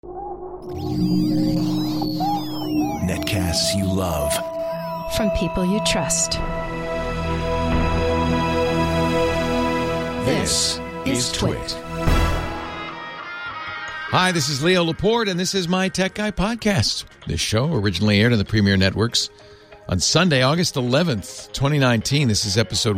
Netcasts you love. From people you trust. This is Twit. Hi, this is Leo Laporte, and this is my Tech Guy podcast. This show originally aired on the Premier Networks on Sunday, August 11th, 2019. This is episode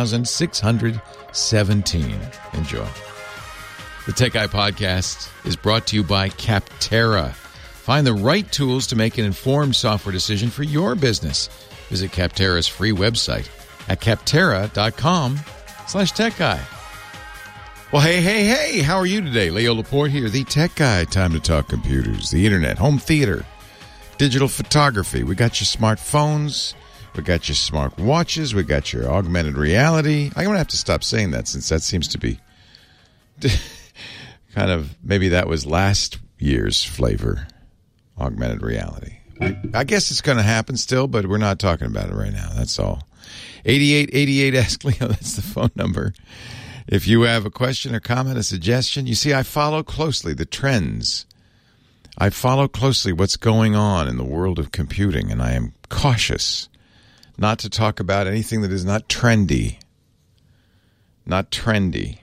1617. Enjoy. The Tech Guy podcast is brought to you by Capterra. Find the right tools to make an informed software decision for your business. Visit Capterra's free website at capterra.com/techguy. Well, hey, how are you today? Leo Laporte here, the Tech Guy. Time to talk computers, the internet, home theater, digital photography. We got your smartphones, we got your smart watches, we got your augmented reality. I'm going to have to stop saying that since that seems to be kind of, maybe that was last year's flavor, augmented reality. I guess it's going to happen still, but we're not talking about it right now. That's all. 8888 Ask Leo, that's the phone number. If you have a question or comment, a suggestion, you see, I follow closely the trends. I follow closely what's going on in the world of computing, and I am cautious not to talk about anything that is not trendy. Not trendy.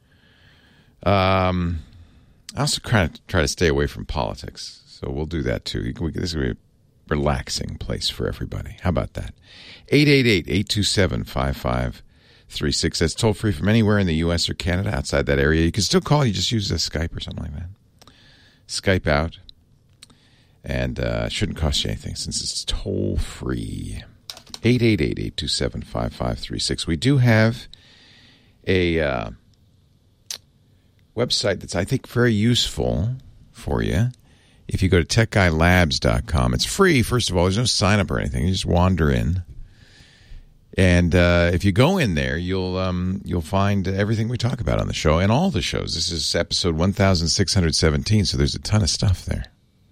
I also try to stay away from politics, so we'll do that too. This will be a relaxing place for everybody. How about that? 888-827-5536. That's toll free from anywhere in the U.S. or Canada. Outside that area, you can still call. You just use a Skype or something like that. Skype out. And it shouldn't cost you anything since it's toll free. 888-827-5536. We do have a website that's, I think, very useful for you. If you go to techguylabs.com, it's free, first of all. There's no sign up or anything. You just wander in. And if you go in there, you'll find everything we talk about on the show and all the shows. This is episode 1617, so there's a ton of stuff there.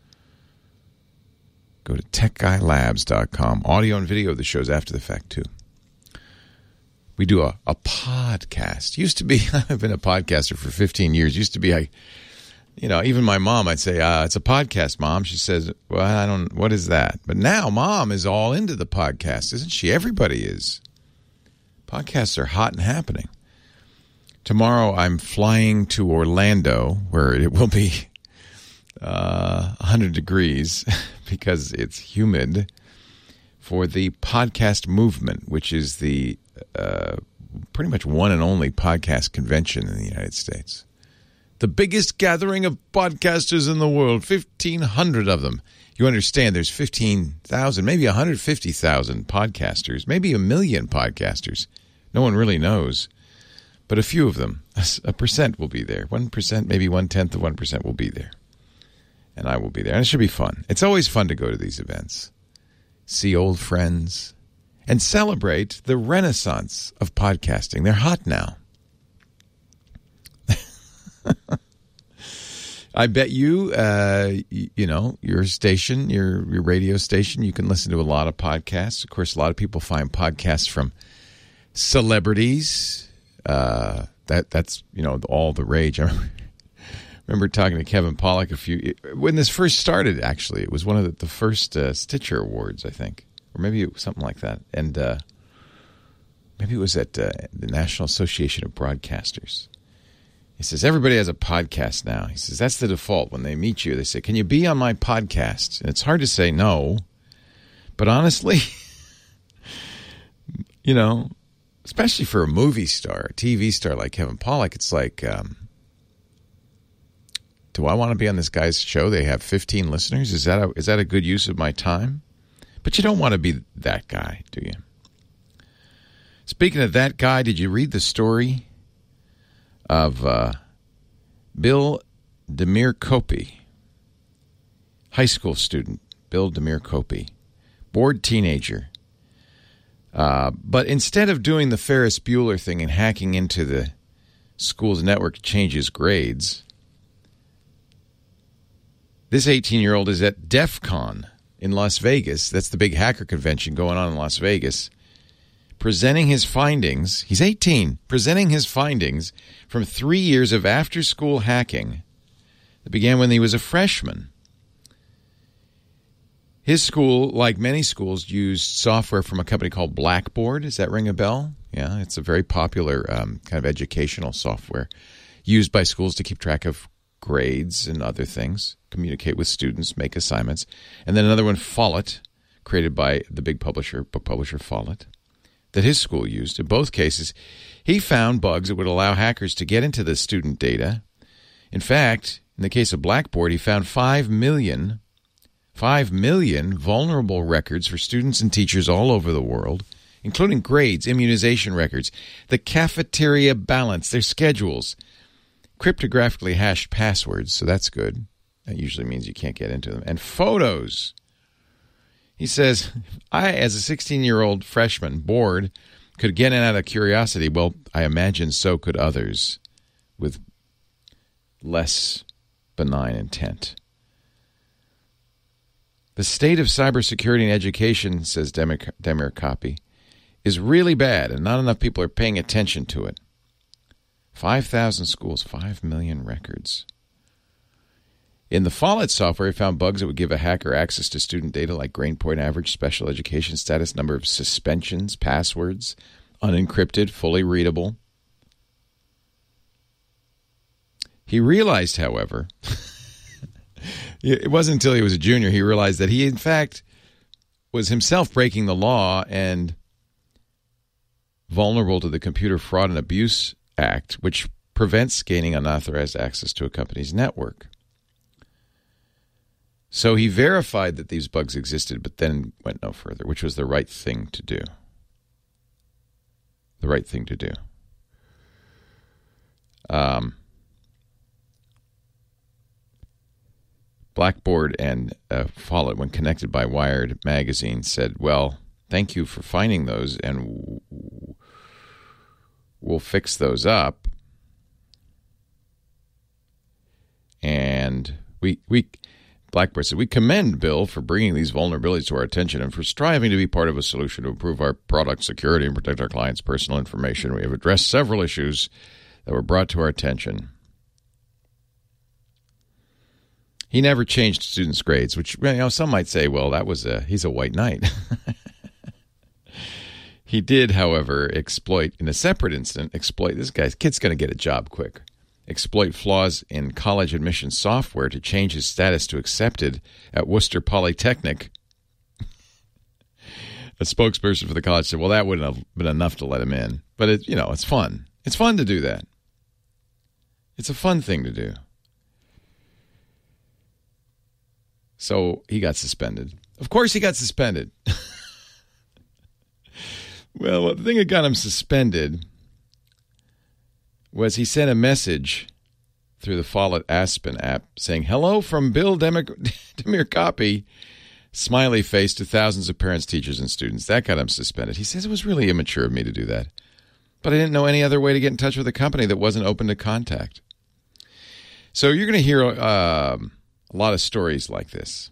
Go to techguylabs.com. Audio and video of the shows after the fact, too. We do a podcast. Used to be, I've been a podcaster for 15 years. Used to be, even my mom, I'd say, it's a podcast, Mom. She says, well, what is that? But now Mom is all into the podcast, isn't she? Everybody is. Podcasts are hot and happening. Tomorrow I'm flying to Orlando, where it will be 100 degrees because it's humid, for the podcast movement, which is the pretty much one and only podcast convention in the United States. The biggest gathering of podcasters in the world, 1,500 of them. You understand there's 15,000, maybe 150,000 podcasters, maybe 1 million podcasters. No one really knows. But a few of them, a percent will be there. 1%, maybe 1/10 of 1% will be there. And I will be there. And it should be fun. It's always fun to go to these events. See old friends. And celebrate the renaissance of podcasting. They're hot now. I bet you, your station, your radio station, you can listen to a lot of podcasts. Of course, a lot of people find podcasts from celebrities. That's all the rage. I remember talking to Kevin Pollak when this first started. Actually, it was one of the first Stitcher Awards, I think, or maybe it was something like that. And maybe it was at the National Association of Broadcasters. He says, everybody has a podcast now. He says, that's the default. When they meet you, they say, can you be on my podcast? And it's hard to say no. But honestly, especially for a movie star, a TV star like Kevin Pollak, it's like, do I want to be on this guy's show? They have 15 listeners. Is that a good use of my time? But you don't want to be that guy, do you? Speaking of that guy, did you read the story of Bill Demirkopi, high school student, Bill Demirkopi, bored teenager. But instead of doing the Ferris Bueller thing and hacking into the school's network to change his grades, this 18-year-old is at DEF CON in Las Vegas. That's the big hacker convention going on in Las Vegas. Presenting his findings, he's 18, presenting his findings from 3 years of after-school hacking that began when he was a freshman. His school, like many schools, used software from a company called Blackboard. Does that ring a bell? Yeah, it's a very popular kind of educational software used by schools to keep track of grades and other things, communicate with students, make assignments. And then another one, Follett, created by the big book publisher Follett, that his school used. In both cases, he found bugs that would allow hackers to get into the student data. In fact, in the case of Blackboard, he found 5 million vulnerable records for students and teachers all over the world, including grades, immunization records, the cafeteria balance, their schedules, cryptographically hashed passwords, so that's good. That usually means you can't get into them, and photos. He says, I, as a 16-year-old freshman, bored, could get in out of curiosity. Well, I imagine so could others with less benign intent. The state of cybersecurity and education, says Demir Kapi, is really bad, and not enough people are paying attention to it. 5,000 schools, 5 million records. In the Follett software, he found bugs that would give a hacker access to student data like grade point average, special education status, number of suspensions, passwords, unencrypted, fully readable. He realized, however, it wasn't until he was a junior he realized that he, in fact, was himself breaking the law and vulnerable to the Computer Fraud and Abuse Act, which prevents gaining unauthorized access to a company's network. So he verified that these bugs existed, but then went no further, which was the right thing to do. The right thing to do. Blackboard and Follett, when connected by Wired magazine, said, well, thank you for finding those, and we'll fix those up. And Blackboard said, we commend Bill for bringing these vulnerabilities to our attention and for striving to be part of a solution to improve our product security and protect our clients' personal information. We have addressed several issues that were brought to our attention. He never changed students' grades, which, some might say, well, he's a white knight. He did, however, exploit, in a separate incident, this kid's going to get a job quick, exploit flaws in college admission software to change his status to accepted at Worcester Polytechnic. A spokesperson for the college said, well, that wouldn't have been enough to let him in. But, it's fun. It's fun to do that. It's a fun thing to do. So he got suspended. Of course he got suspended. Well, the thing that got him suspended was he sent a message through the Follett Aspen app saying, hello from Bill Demir Kapi, smiley face to thousands of parents, teachers, and students. That got him suspended. He says it was really immature of me to do that. But I didn't know any other way to get in touch with a company that wasn't open to contact. So you're going to hear a lot of stories like this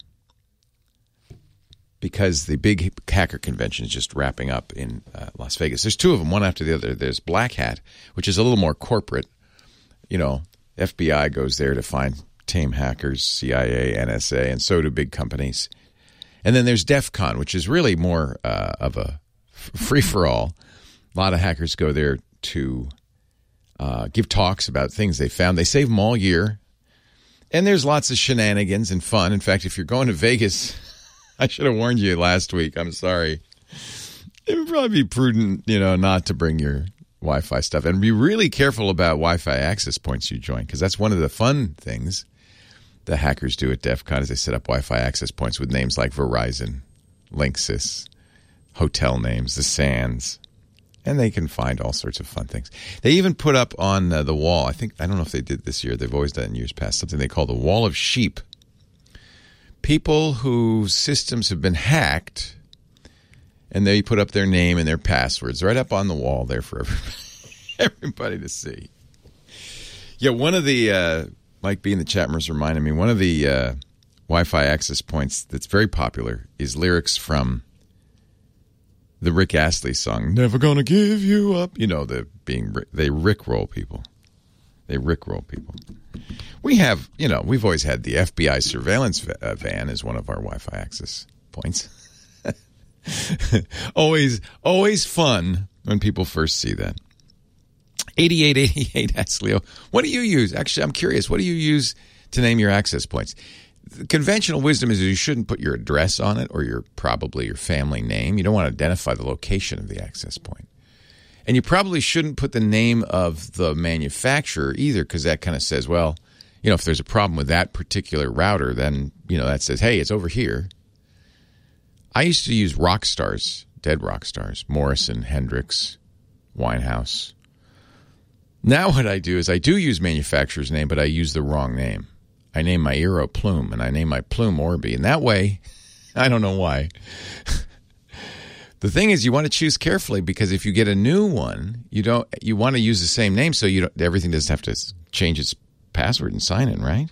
because the big hacker convention is just wrapping up in Las Vegas. There's two of them, one after the other. There's Black Hat, which is a little more corporate. FBI goes there to find tame hackers, CIA, NSA, and so do big companies. And then there's DEF CON, which is really more of a free-for-all. A lot of hackers go there to give talks about things they found. They save them all year. And there's lots of shenanigans and fun. In fact, if you're going to Vegas, I should have warned you last week. I'm sorry. It would probably be prudent, not to bring your Wi-Fi stuff. And be really careful about Wi-Fi access points you join, because that's one of the fun things the hackers do at DEF CON is they set up Wi-Fi access points with names like Verizon, Linksys, hotel names, the Sands. And they can find all sorts of fun things. They even put up on the wall, I don't know if they did this year, they've always done in years past, something they call the Wall of Sheep. People whose systems have been hacked, and they put up their name and their passwords right up on the wall there for everybody to see. Yeah, one of the, Mike B in the chat room reminded me, one of the Wi-Fi access points that's very popular is lyrics from the Rick Astley song, Never Gonna Give You Up. They Rickroll people. They rickroll people. We have, we've always had the FBI surveillance van as one of our Wi-Fi access points. always fun when people first see that. 8888 asks Leo, what do you use? Actually, I'm curious. What do you use to name your access points? The conventional wisdom is that you shouldn't put your address on it or probably your family name. You don't want to identify the location of the access point. And you probably shouldn't put the name of the manufacturer either, because that kind of says, well, if there's a problem with that particular router, then, that says, hey, it's over here. I used to use rock stars, dead rock stars, Morrison, Hendrix, Winehouse. Now what I do is I do use manufacturer's name, but I use the wrong name. I name my Eero Plume, and I name my Plume Orbi. And that way, I don't know why. The thing is, you want to choose carefully, because if you get a new one, you want to use the same name, so everything doesn't have to change its password and sign in, right?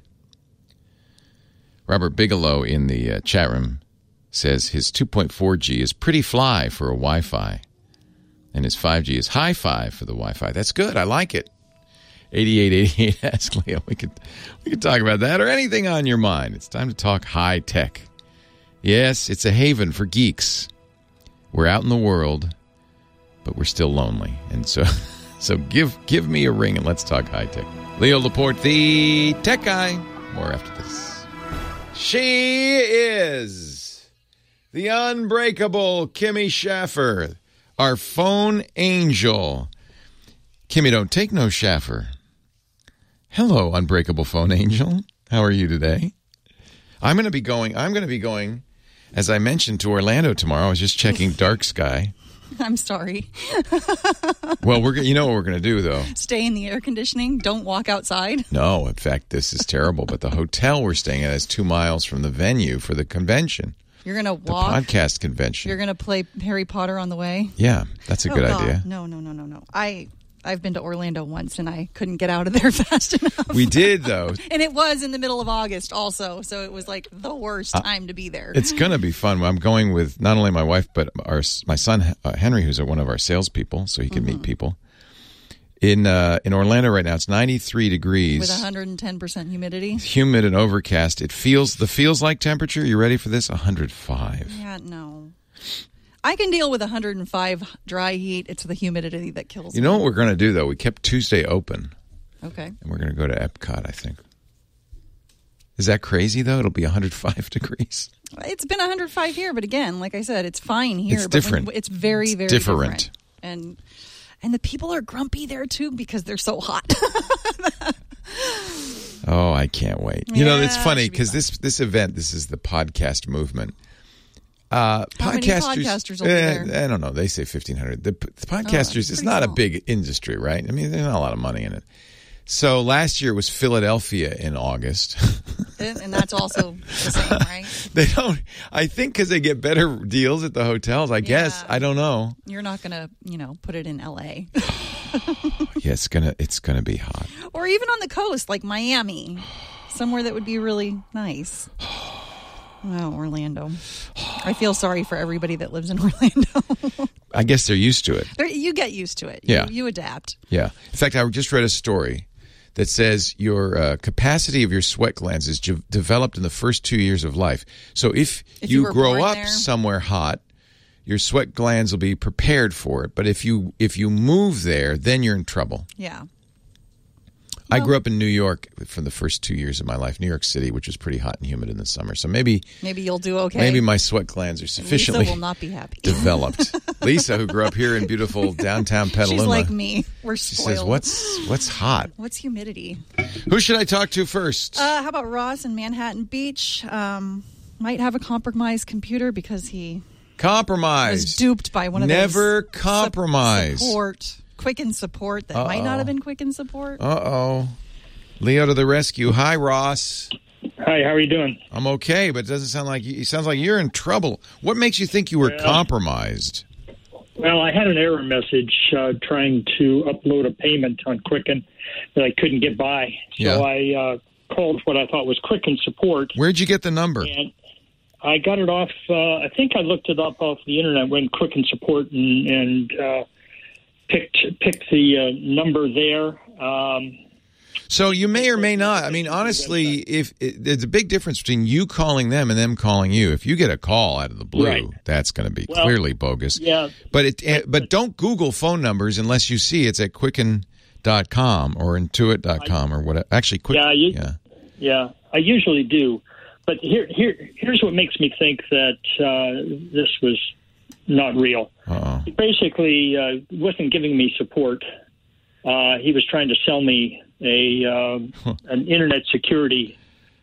Robert Bigelow in the chat room says his 2.4G is pretty fly for a Wi-Fi, and his 5G is hi-fi for the Wi-Fi. That's good. I like it. 8888 ask Leo. We could talk about that or anything on your mind. It's time to talk high tech. Yes, it's a haven for geeks. We're out in the world, but we're still lonely, and so give me a ring and let's talk high tech. Leo Laporte, the tech guy. More after this. She is the unbreakable Kimmy Schaffer, our phone angel. Kimmy, don't take no Schaffer. Hello, unbreakable phone angel. How are you today? I'm going to be going, as I mentioned, to Orlando tomorrow. I was just checking Dark Sky. I'm sorry. Well, you know what we're going to do, though. Stay in the air conditioning. Don't walk outside. No, in fact, this is terrible. But the hotel we're staying at is 2 miles from the venue for the convention. You're going to walk? The podcast convention. You're going to play Harry Potter on the way? Yeah, that's a good idea. No. I've been to Orlando once, and I couldn't get out of there fast enough. We did, though. And it was in the middle of August also, so it was like the worst time to be there. It's going to be fun. I'm going with not only my wife, but my son, Henry, who's one of our salespeople, so he can meet people. In Orlando right now, it's 93 degrees. With 110% humidity. Humid and overcast. The feels like temperature. You ready for this? 105. Yeah, no. I can deal with 105 dry heat. It's the humidity that kills me. You know what we're going to do, though? We kept Tuesday open. Okay. And we're going to go to Epcot, I think. Is that crazy, though? It'll be 105 degrees. It's been 105 here, but again, like I said, it's fine here. It's different. It's very, very different. And the people are grumpy there, too, because they're so hot. Oh, I can't wait. Yeah, it's funny because this event, this is the podcast movement. How many podcasters will be there? I don't know. They say 1,500. The podcasters, it's not small. A big industry, right? I mean, there's not a lot of money in it. So last year was Philadelphia in August. And that's also the same, right? They don't, I think because they get better deals at the hotels, I guess. I don't know. You're not going to, put it in L.A. Yeah, it's gonna be hot. Or even on the coast, like Miami. Somewhere that would be really nice. Oh, Orlando. I feel sorry for everybody that lives in Orlando. I guess they're used to it. You get used to it. Yeah. You adapt. Yeah. In fact, I just read a story that says your capacity of your sweat glands is developed in the first 2 years of life. So if you grow up somewhere hot, your sweat glands will be prepared for it. But if you move there, then you're in trouble. Yeah. I grew up in New York for the first 2 years of my life, New York City, which was pretty hot and humid in the summer. So maybe you'll do okay. Maybe my sweat glands are sufficiently Lisa will not be happy. developed. Lisa, who grew up here in beautiful downtown Petaluma. She's like me. We're spoiled. She says, what's hot? What's humidity? Who should I talk to first? How about Ross in Manhattan Beach? Might have a compromised computer because he was duped by one of those. Never compromise. Quicken support that might not have been Quicken support. Uh-oh. Leo to the rescue. Hi, Ross. Hi, how are you doing? I'm okay, but it doesn't sound like it sounds like you're in trouble. What makes you think you were compromised? Well, I had an error message trying to upload a payment on Quicken that I couldn't get by. So I called what I thought was Quicken support. Where'd you get the number? And I got it off, I think I looked it up off the internet, went Quicken support and picked the number there. So you may or may not. I mean, honestly, there's a big difference between you calling them and them calling you. If you get a call out of the blue, Right. that's going to be clearly bogus. Yeah. But don't Google phone numbers unless you see it's at Quicken.com or Intuit.com or whatever. Actually, Yeah, I usually do. But here's what makes me think that this was not real. Uh-oh. He basically wasn't giving me support. He was trying to sell me an internet security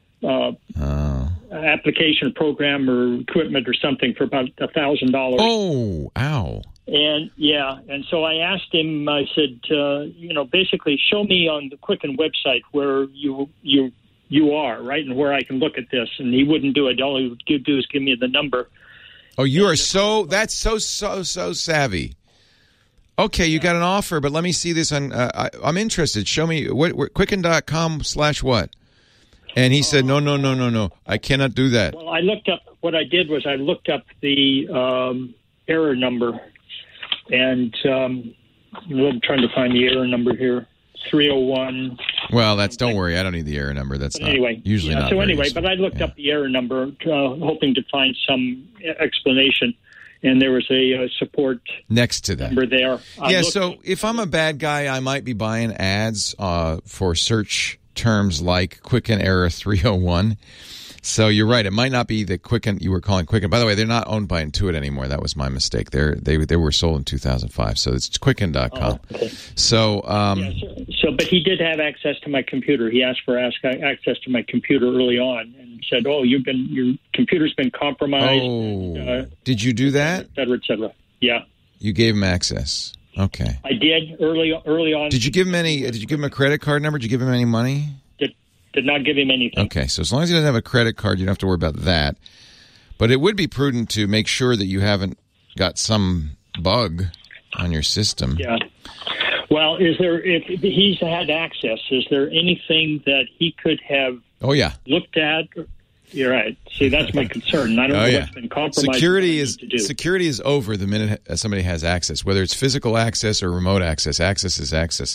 application, program, or equipment or something for about $1,000. Oh, ow. And so I asked him. I said, basically, show me on the Quicken website where you are, right, and where I can look at this. And he wouldn't do it. All he would do is give me the number. Oh, you are that's so savvy. Okay, you got an offer, but let me see this on. I'm interested. Show me Quicken.com/what? And he said, no. I cannot do that. Well, I looked up. What I did was I looked up the error number, and I'm trying to find the error number here. 301. Well, don't worry. I don't need the error number. That's but anyway, usually not. So very anyway, useful. but I looked up the error number, hoping to find some explanation. And there was a support next to that number there. So if I'm a bad guy, I might be buying ads for search terms like Quicken Error 301. So you're right. It might not be the Quicken you were calling Quicken. By the way, they're not owned by Intuit anymore. That was my mistake. They were sold in 2005. So it's Quicken.com. Oh, okay. So, but he did have access to my computer. He asked for access to my computer early on and said, your computer's been compromised. Oh, did you do that? Et cetera. Yeah. You gave him access. Okay. I did early on. Did you give him a credit card number? Did you give him any money? Did not give him anything. Okay, so as long as he doesn't have a credit card, you don't have to worry about that. But it would be prudent to make sure that you haven't got some bug on your system. Yeah. Well, if he's had access, is there anything that he could have looked at? You're right. See, that's my concern. I don't know what's been compromised. Security is over the minute somebody has access, whether it's physical access or remote access. Access is access.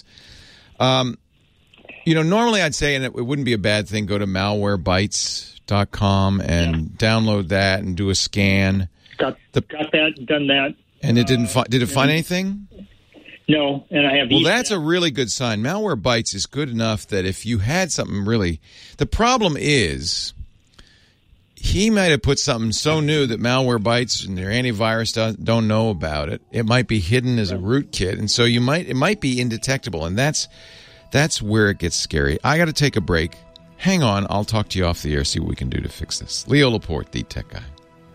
Normally I'd say, and it wouldn't be a bad thing, go to malwarebytes.com and download that and do a scan. Got that, done that. And it didn't did it find anything? No, and I have. Well, that's a really good sign. Malwarebytes is good enough that if you had something really, the problem is he might have put something so new that Malwarebytes and their antivirus don't know about it. It might be hidden as a rootkit, and so it might be indetectable, and that's where it gets scary. I got to take a break. Hang on, I'll talk to you off the air, see what we can do to fix this. Leo Laporte, the tech guy.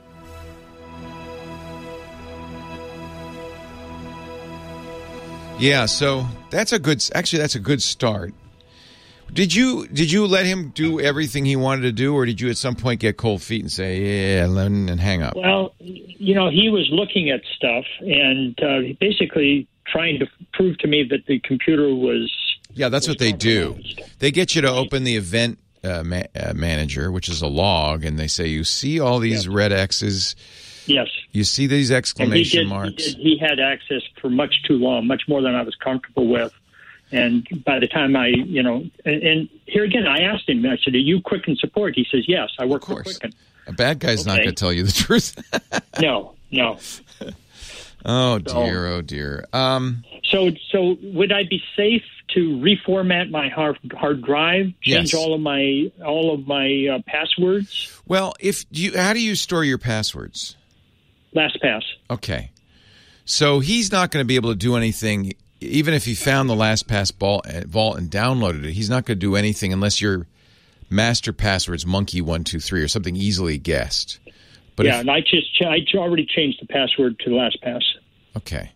Yeah, so that's a good start. Did you let him do everything he wanted to do, or did you at some point get cold feet and say, and hang up? Well, he was looking at stuff and basically trying to prove to me that the computer was... Yeah, that's what they do. They get you to open the event manager, which is a log, and they say, you see all these red X's? Yes. You see these exclamation marks? He had access for much too long, much more than I was comfortable with. And by the time and here again, I asked him, I said, are you Quicken support? He says, yes, I work for Quicken. A bad guy's not going to tell you the truth. No. Oh, dear. So would I be safe to reformat my hard drive, change all of my passwords? Well, how do you store your passwords? LastPass. Okay. So he's not going to be able to do anything, even if he found the LastPass vault and downloaded it. He's not going to do anything unless your master password's monkey123 or something easily guessed. But and I already changed the password to LastPass. Okay.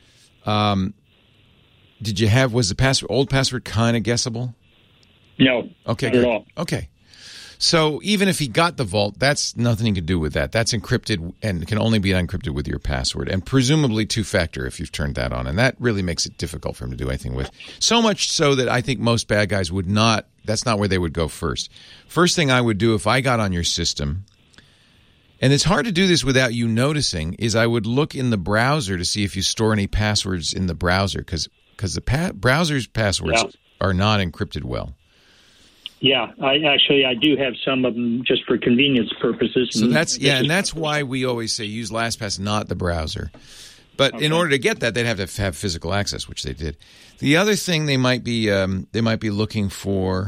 Was the old password kind of guessable? No. Okay, not good. at all. Okay. So even if he got the vault, that's nothing you can do with that. That's encrypted and can only be unencrypted with your password, and presumably two-factor if you've turned that on. And that really makes it difficult for him to do anything with. So much so that I think most bad guys would not. That's not where they would go first. First thing I would do if I got on your system, and it's hard to do this without you noticing, is I would look in the browser to see if you store any passwords in the browser, because the browser's passwords are not encrypted well. Yeah, I do have some of them just for convenience purposes. So that's why we always say use LastPass, not the browser. But in order to get that, they'd have to have physical access, which they did. The other thing they might be looking for,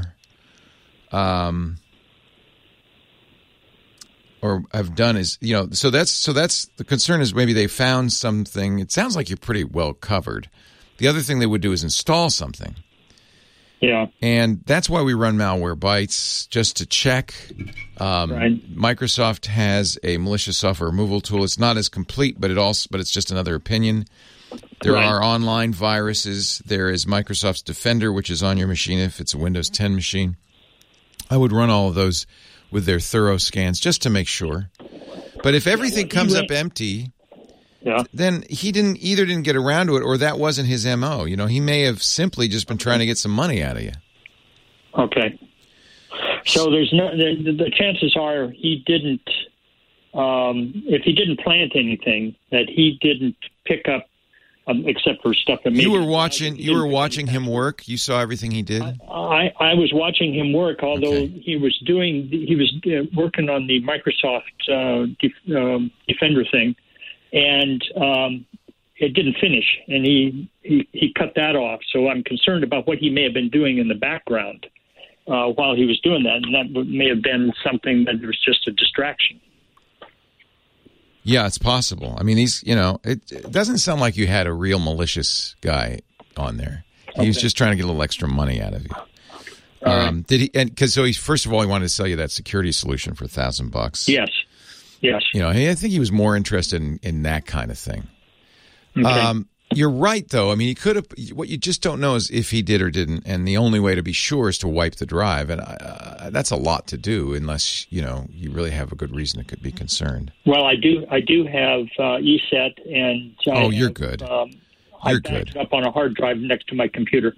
or have done is, so that's the concern is maybe they found something. It sounds like you're pretty well covered. The other thing they would do is install something. Yeah. And that's why we run Malwarebytes, just to check. Right. Microsoft has a malicious software removal tool. It's not as complete, but it's just another opinion. There are online viruses. There is Microsoft's Defender, which is on your machine if it's a Windows 10 machine. I would run all of those with their thorough scans just to make sure. But if everything comes up empty, then he didn't get around to it, or that wasn't his MO. He may have simply just been trying to get some money out of you. Okay. So there's the chances are he didn't, if he didn't plant anything, that he didn't pick up, except for stuff that you were watching him work. You saw everything he did. I was watching him work, although he was working on the Microsoft Defender thing. And it didn't finish, and he cut that off. So I'm concerned about what he may have been doing in the background while he was doing that, and that may have been something that was just a distraction. Yeah, it's possible. I mean, it doesn't sound like you had a real malicious guy on there. He was just trying to get a little extra money out of you. Did he? And because first of all, he wanted to sell you that security solution for $1,000. Yes. Yes. I think he was more interested in that kind of thing. Okay. You're right, though. I mean, he could have. What you just don't know is if he did or didn't, and the only way to be sure is to wipe the drive, and that's a lot to do unless you really have a good reason to be concerned. Well, I do have ESET, and you're good. I backed it up on a hard drive next to my computer.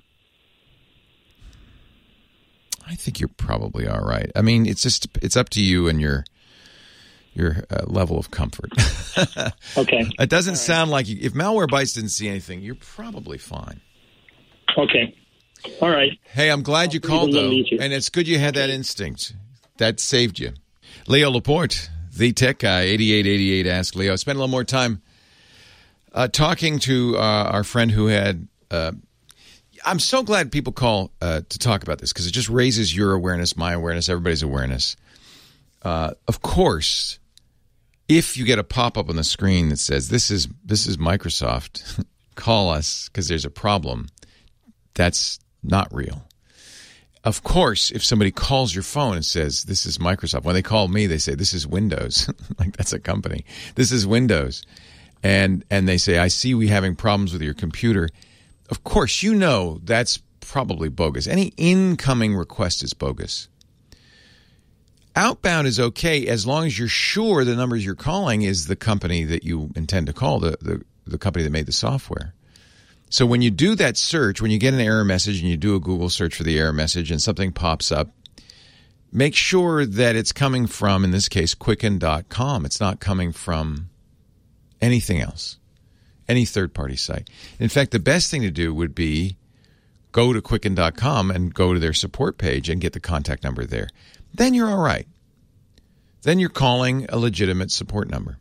I think you're probably all right. I mean, it's up to you and your level of comfort. Okay. It doesn't sound like if Malwarebytes didn't see anything, you're probably fine. Okay. All right. Hey, I'm glad you called, though, and it's good you had that instinct. That saved you. Leo Laporte, the tech guy, 8888 Ask Leo. Spent a little more time talking to our friend who had... I'm so glad people call to talk about this because it just raises your awareness, my awareness, everybody's awareness. Of course, if you get a pop-up on the screen that says, this is Microsoft, call us because there's a problem, that's not real. Of course, if somebody calls your phone and says, this is Microsoft, when they call me, they say, this is Windows. Like, that's a company. This is Windows. And they say, I see we having problems with your computer. Of course, that's probably bogus. Any incoming request is bogus. Outbound is okay as long as you're sure the numbers you're calling is the company that you intend to call, the company that made the software. So when you do that search, when you get an error message and you do a Google search for the error message and something pops up, make sure that it's coming from, in this case, Quicken.com. It's not coming from anything else, any third-party site. In fact, the best thing to do would be go to Quicken.com and go to their support page and get the contact number there. Then you're all right. Then you're calling a legitimate support number.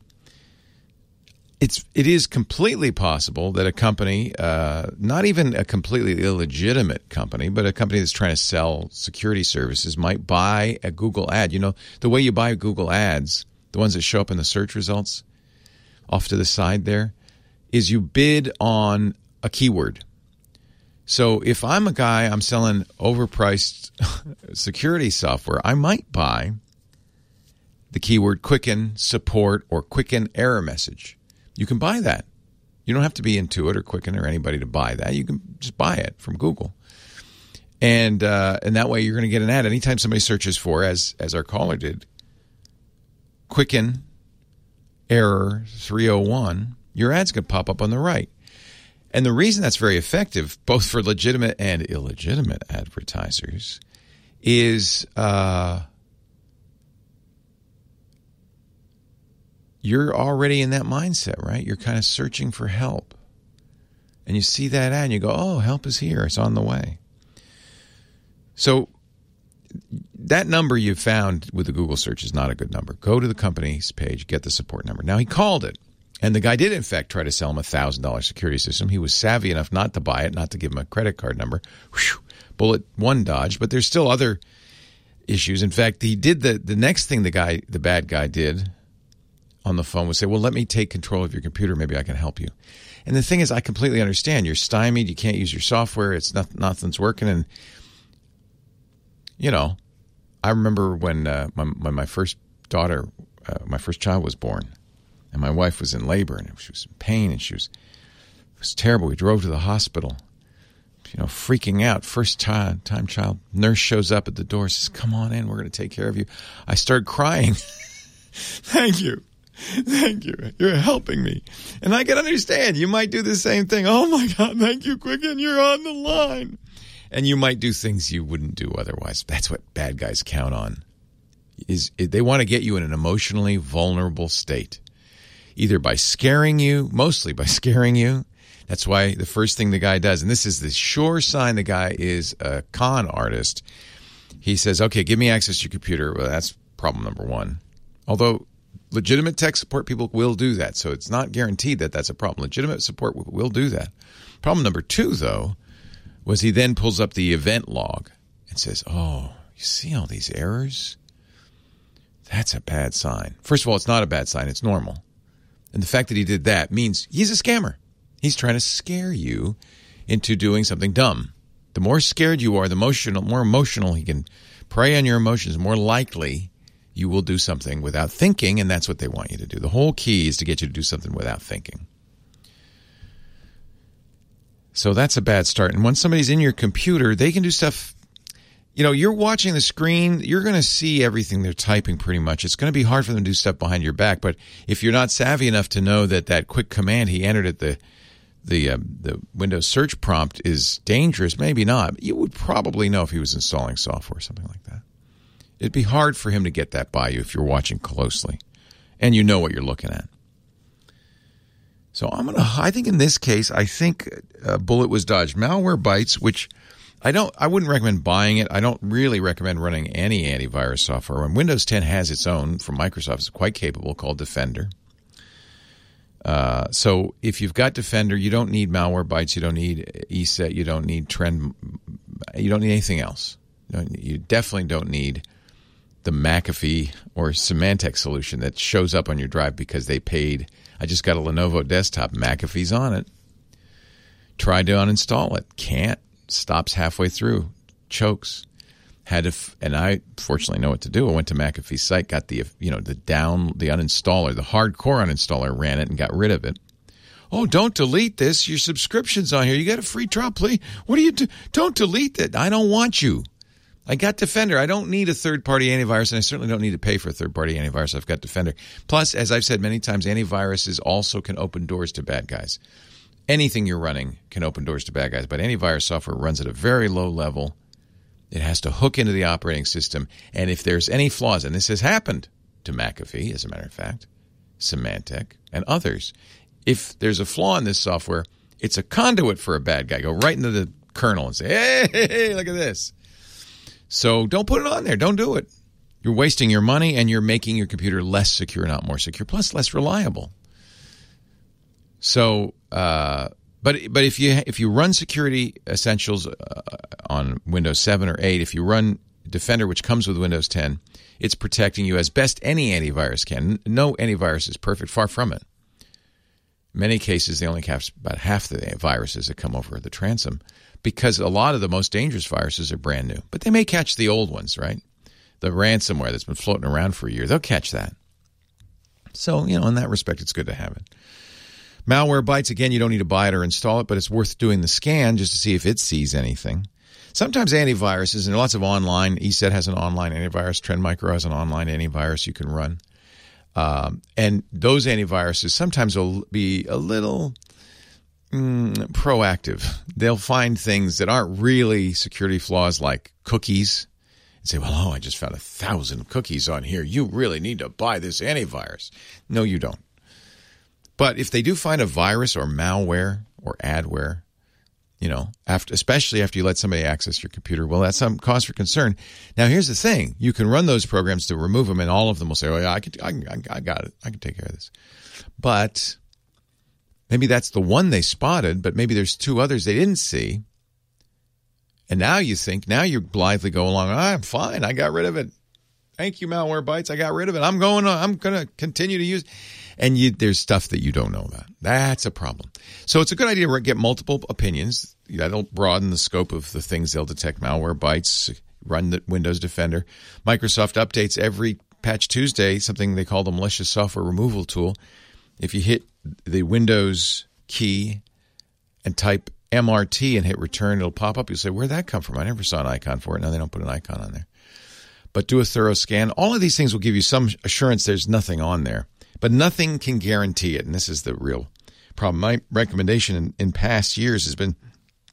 It is completely possible that a company, not even a completely illegitimate company, but a company that's trying to sell security services might buy a Google ad. The way you buy Google ads, the ones that show up in the search results off to the side there, is you bid on a keyword. So if I'm a guy, I'm selling overpriced security software, I might buy the keyword Quicken support or Quicken error message. You can buy that. You don't have to be Intuit or Quicken or anybody to buy that. You can just buy it from Google. And that way you're going to get an ad. Anytime somebody searches for, as our caller did, Quicken error 301, your ad's going to pop up on the right. And the reason that's very effective, both for legitimate and illegitimate advertisers, is you're already in that mindset, right? You're kind of searching for help. And you see that ad and you go, oh, help is here. It's on the way. So that number you found with the Google search is not a good number. Go to the company's page, get the support number. Now, he called it, and the guy did, in fact, try to sell him a $1,000 security system. He was savvy enough not to buy it, not to give him a credit card number. Whew, bullet one dodged, but there's still other issues. In fact, he did the next thing the bad guy did on the phone was say, well, let me take control of your computer. Maybe I can help you. And the thing is, I completely understand. You're stymied. You can't use your software. It's nothing's working. And, you know, I remember when my first daughter, my first child was born, and my wife was in labor, and she was in pain, and it was terrible. We drove to the hospital, you know, freaking out. First time child. Nurse shows up at the door, says, come on in, we're going to take care of you. I started crying. Thank you. You're helping me. And I can understand. You might do the same thing. Oh, my God, thank you, Quicken. You're on the line. And you might do things you wouldn't do otherwise. That's what bad guys count on. They want to get you in an emotionally vulnerable state, either by scaring you, mostly by scaring you. That's why the first thing the guy does, and this is the sure sign the guy is a con artist, he says, okay, give me access to your computer. Well, that's problem number one. Although legitimate tech support people will do that, so it's not guaranteed that that's a problem. Legitimate support will do that. Problem number two, though, was he then pulls up the event log and says, oh, you see all these errors? That's a bad sign. First of all, it's not a bad sign. It's normal. And the fact that he did that means he's a scammer. He's trying to scare you into doing something dumb. The more scared you are, the more emotional he can prey on your emotions, the more likely you will do something without thinking, and that's what they want you to do. The whole key is to get you to do something without thinking. So that's a bad start. And when somebody's in your computer, they can do stuff. You know, you're watching the screen, you're going to see everything they're typing pretty much. It's going to be hard for them to do stuff behind your back. But if you're not savvy enough to know that quick command he entered at the Windows search prompt is dangerous, maybe not. You would probably know if he was installing software or something like that. It'd be hard for him to get that by you if you're watching closely and you know what you're looking at. So I think in this case, a bullet was dodged. Malwarebytes, which I wouldn't recommend buying it. I don't really recommend running any antivirus software. And Windows 10 has its own from Microsoft. It's quite capable, called Defender. So if you've got Defender, you don't need Malwarebytes. You don't need ESET. You don't need Trend. You don't need anything else. You definitely don't need the McAfee or Symantec solution that shows up on your drive because they paid. I just got a Lenovo desktop. McAfee's on it. Tried to uninstall it. Can't. Stops halfway through. Chokes. And I fortunately know what to do. I went to McAfee's site, got the uninstaller, the hardcore uninstaller, ran it and got rid of it. Oh, don't delete this. Your subscription's on here. You got a free trial, please. What do you do? Don't delete it. I don't want you. I got Defender. I don't need a third-party antivirus, and I certainly don't need to pay for a third-party antivirus. I've got Defender. Plus, as I've said many times, antiviruses also can open doors to bad guys. Anything you're running can open doors to bad guys, but antivirus software runs at a very low level. It has to hook into the operating system, and if there's any flaws, and this has happened to McAfee, as a matter of fact, Symantec, and others, if there's a flaw in this software, it's a conduit for a bad guy. Go right into the kernel and say, hey, look at this. So don't put it on there. Don't do it. You're wasting your money, and you're making your computer less secure, not more secure, plus less reliable. So, but if you run Security Essentials on Windows 7 or 8, if you run Defender, which comes with Windows 10, it's protecting you as best any antivirus can. No antivirus is perfect, far from it. In many cases, they only catch about half the viruses that come over the transom because a lot of the most dangerous viruses are brand new. But they may catch the old ones, right? The ransomware that's been floating around for a year, they'll catch that. So, in that respect, it's good to have it. Malwarebytes, again, you don't need to buy it or install it, but it's worth doing the scan just to see if it sees anything. Sometimes antiviruses, and there are lots of online, ESET has an online antivirus, Trend Micro has an online antivirus you can run. And those antiviruses sometimes will be a little proactive. They'll find things that aren't really security flaws like cookies and say, well, I just found 1,000 cookies on here. You really need to buy this antivirus. No, you don't. But if they do find a virus or malware or adware, especially after you let somebody access your computer. Well, that's some cause for concern. Now, here's the thing. You can run those programs to remove them, and all of them will say, oh, yeah, I got it. I can take care of this. But maybe that's the one they spotted, but maybe there's 2 others they didn't see. And now you blithely go along, I'm fine. I got rid of it. Thank you, Malwarebytes. I got rid of it. I'm going to continue to use it. And there's stuff that you don't know about. That's a problem. So it's a good idea to get multiple opinions. That'll broaden the scope of the things they'll detect. Malwarebytes, run the Windows Defender. Microsoft updates every Patch Tuesday, something they call the malicious software removal tool. If you hit the Windows key and type MRT and hit return, it'll pop up. You'll say, where'd that come from? I never saw an icon for it. No, they don't put an icon on there. But do a thorough scan. All of these things will give you some assurance there's nothing on there. But nothing can guarantee it, and this is the real problem. My recommendation in past years has been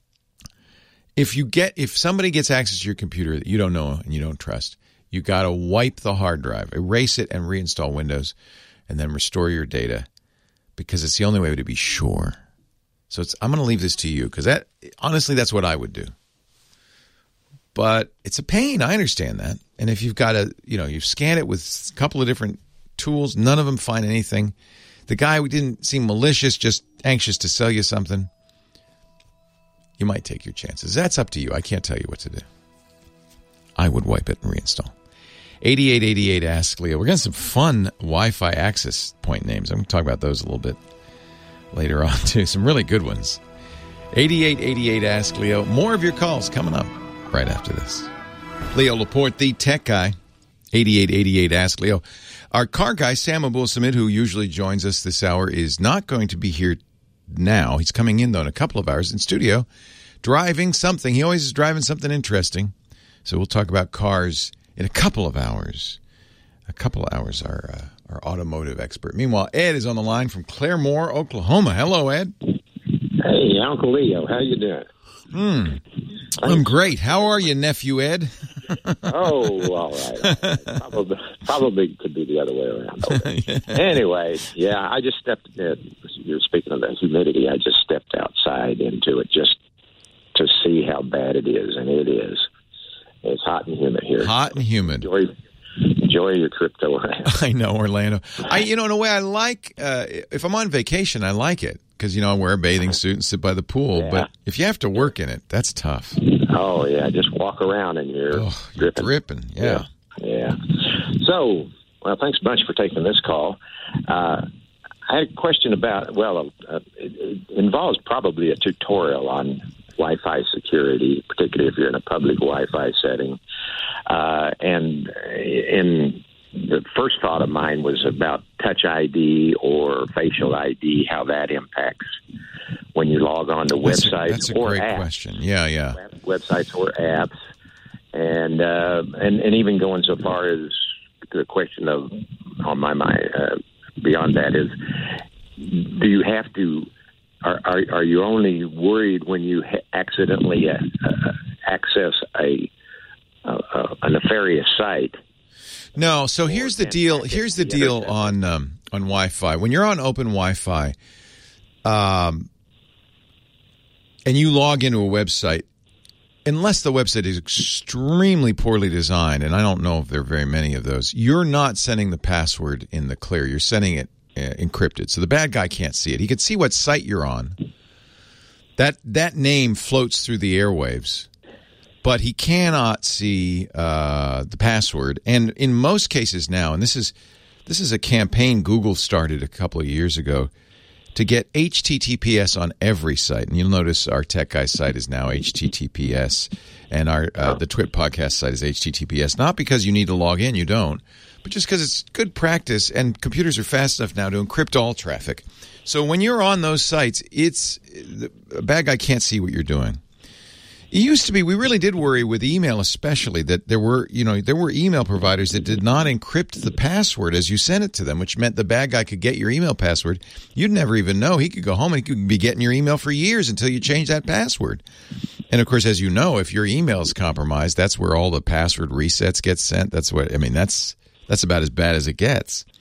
if somebody gets access to your computer that you don't know and you don't trust, you got to wipe the hard drive, erase it, and reinstall Windows, and then restore your data because it's the only way to be sure. So I'm going to leave this to you because honestly, that's what I would do. But it's a pain. I understand that. And if you've got you've scanned it with a couple of different tools, none of them find anything. The guy didn't seem malicious, just anxious to sell you something. You might take your chances. That's up to you. I can't tell you what to do. I would wipe it and reinstall. 8888 Ask Leo. We're getting some fun Wi-Fi access point names. I'm going to talk about those a little bit later on, too. Some really good ones. 8888 Ask Leo. More of your calls coming up right after this. Leo Laporte, the tech guy. 8888 Ask Leo. Our car guy, Sam Abul-Samid, who usually joins us this hour, is not going to be here now. He's coming in, though, in a couple of hours in studio, driving something. He always is driving something interesting. So we'll talk about cars in a couple of hours. Our automotive expert. Meanwhile, Ed is on the line from Claremore, Oklahoma. Hello, Ed. Hey, Uncle Leo. How you doing? I'm great. How are you, nephew Ed? Oh, all right. Probably could be the other way around. Okay. Anyway, yeah, I just stepped. You're speaking of the humidity. I just stepped outside into it just to see how bad it is, and it is. It's hot and humid here. Hot and humid. Enjoy your trip to Orlando. I know, Orlando. In a way, I like. If I'm on vacation, I like it because I wear a bathing suit and sit by the pool. Yeah. But if you have to work in it, that's tough. Oh yeah, just walk around and you're dripping. Yeah. So, well, thanks a bunch for taking this call. I had a question about. It involves probably a tutorial on Wi-Fi security, particularly if you're in a public Wi-Fi setting. And the first thought of mine was about Touch ID or Facial ID, how that impacts when you log on to websites that's a or great apps. Question. Yeah. Websites or apps, and even going so far as the question of on my mind beyond that is, do you have to? Are you only worried when you accidentally access a nefarious site? No. So here's the deal. Here's the deal on Wi-Fi. When you're on open Wi-Fi, and you log into a website, unless the website is extremely poorly designed, and I don't know if there are very many of those, you're not sending the password in the clear. You're sending it encrypted, so the bad guy can't see it. He can see what site you're on. That name floats through the airwaves, but he cannot see the password. And in most cases now, and this is a campaign Google started a couple of years ago to get HTTPS on every site. And you'll notice our Tech Guy site is now HTTPS, and our the Twit podcast site is HTTPS. Not because you need to log in, you don't, but just because it's good practice, and computers are fast enough now to encrypt all traffic. So when you're on those sites, a bad guy can't see what you're doing. It used to be, we really did worry with email especially, that there were email providers that did not encrypt the password as you sent it to them, which meant the bad guy could get your email password. You'd never even know. He could go home and he could be getting your email for years until you change that password. And of course, as you know, if your email is compromised, that's where all the password resets get sent. That's about as bad as it gets.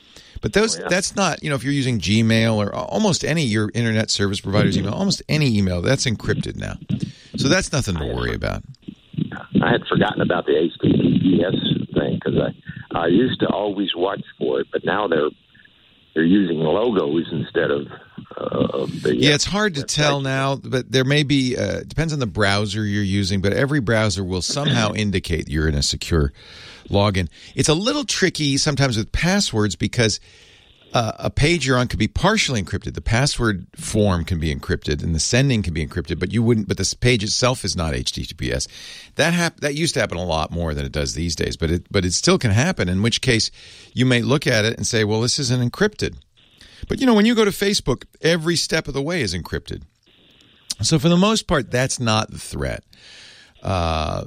But that's not, if you're using Gmail or almost any your internet service provider's email, almost any email, that's encrypted now. So that's nothing to worry about. I had forgotten about the HTTPS thing because I used to always watch for it, but now they're using logos instead of the. Yeah, it's hard to tell now, but there may be. Depends on the browser you're using, but every browser will somehow indicate you're in a secure login. It's a little tricky sometimes with passwords because a page you're on could be partially encrypted. The password form can be encrypted and the sending can be encrypted, but you wouldn't. But this page itself is not HTTPS. That used to happen a lot more than it does these days, but it still can happen. In which case, you may look at it and say, "Well, this isn't encrypted." But when you go to Facebook, every step of the way is encrypted. So for the most part, that's not the threat. And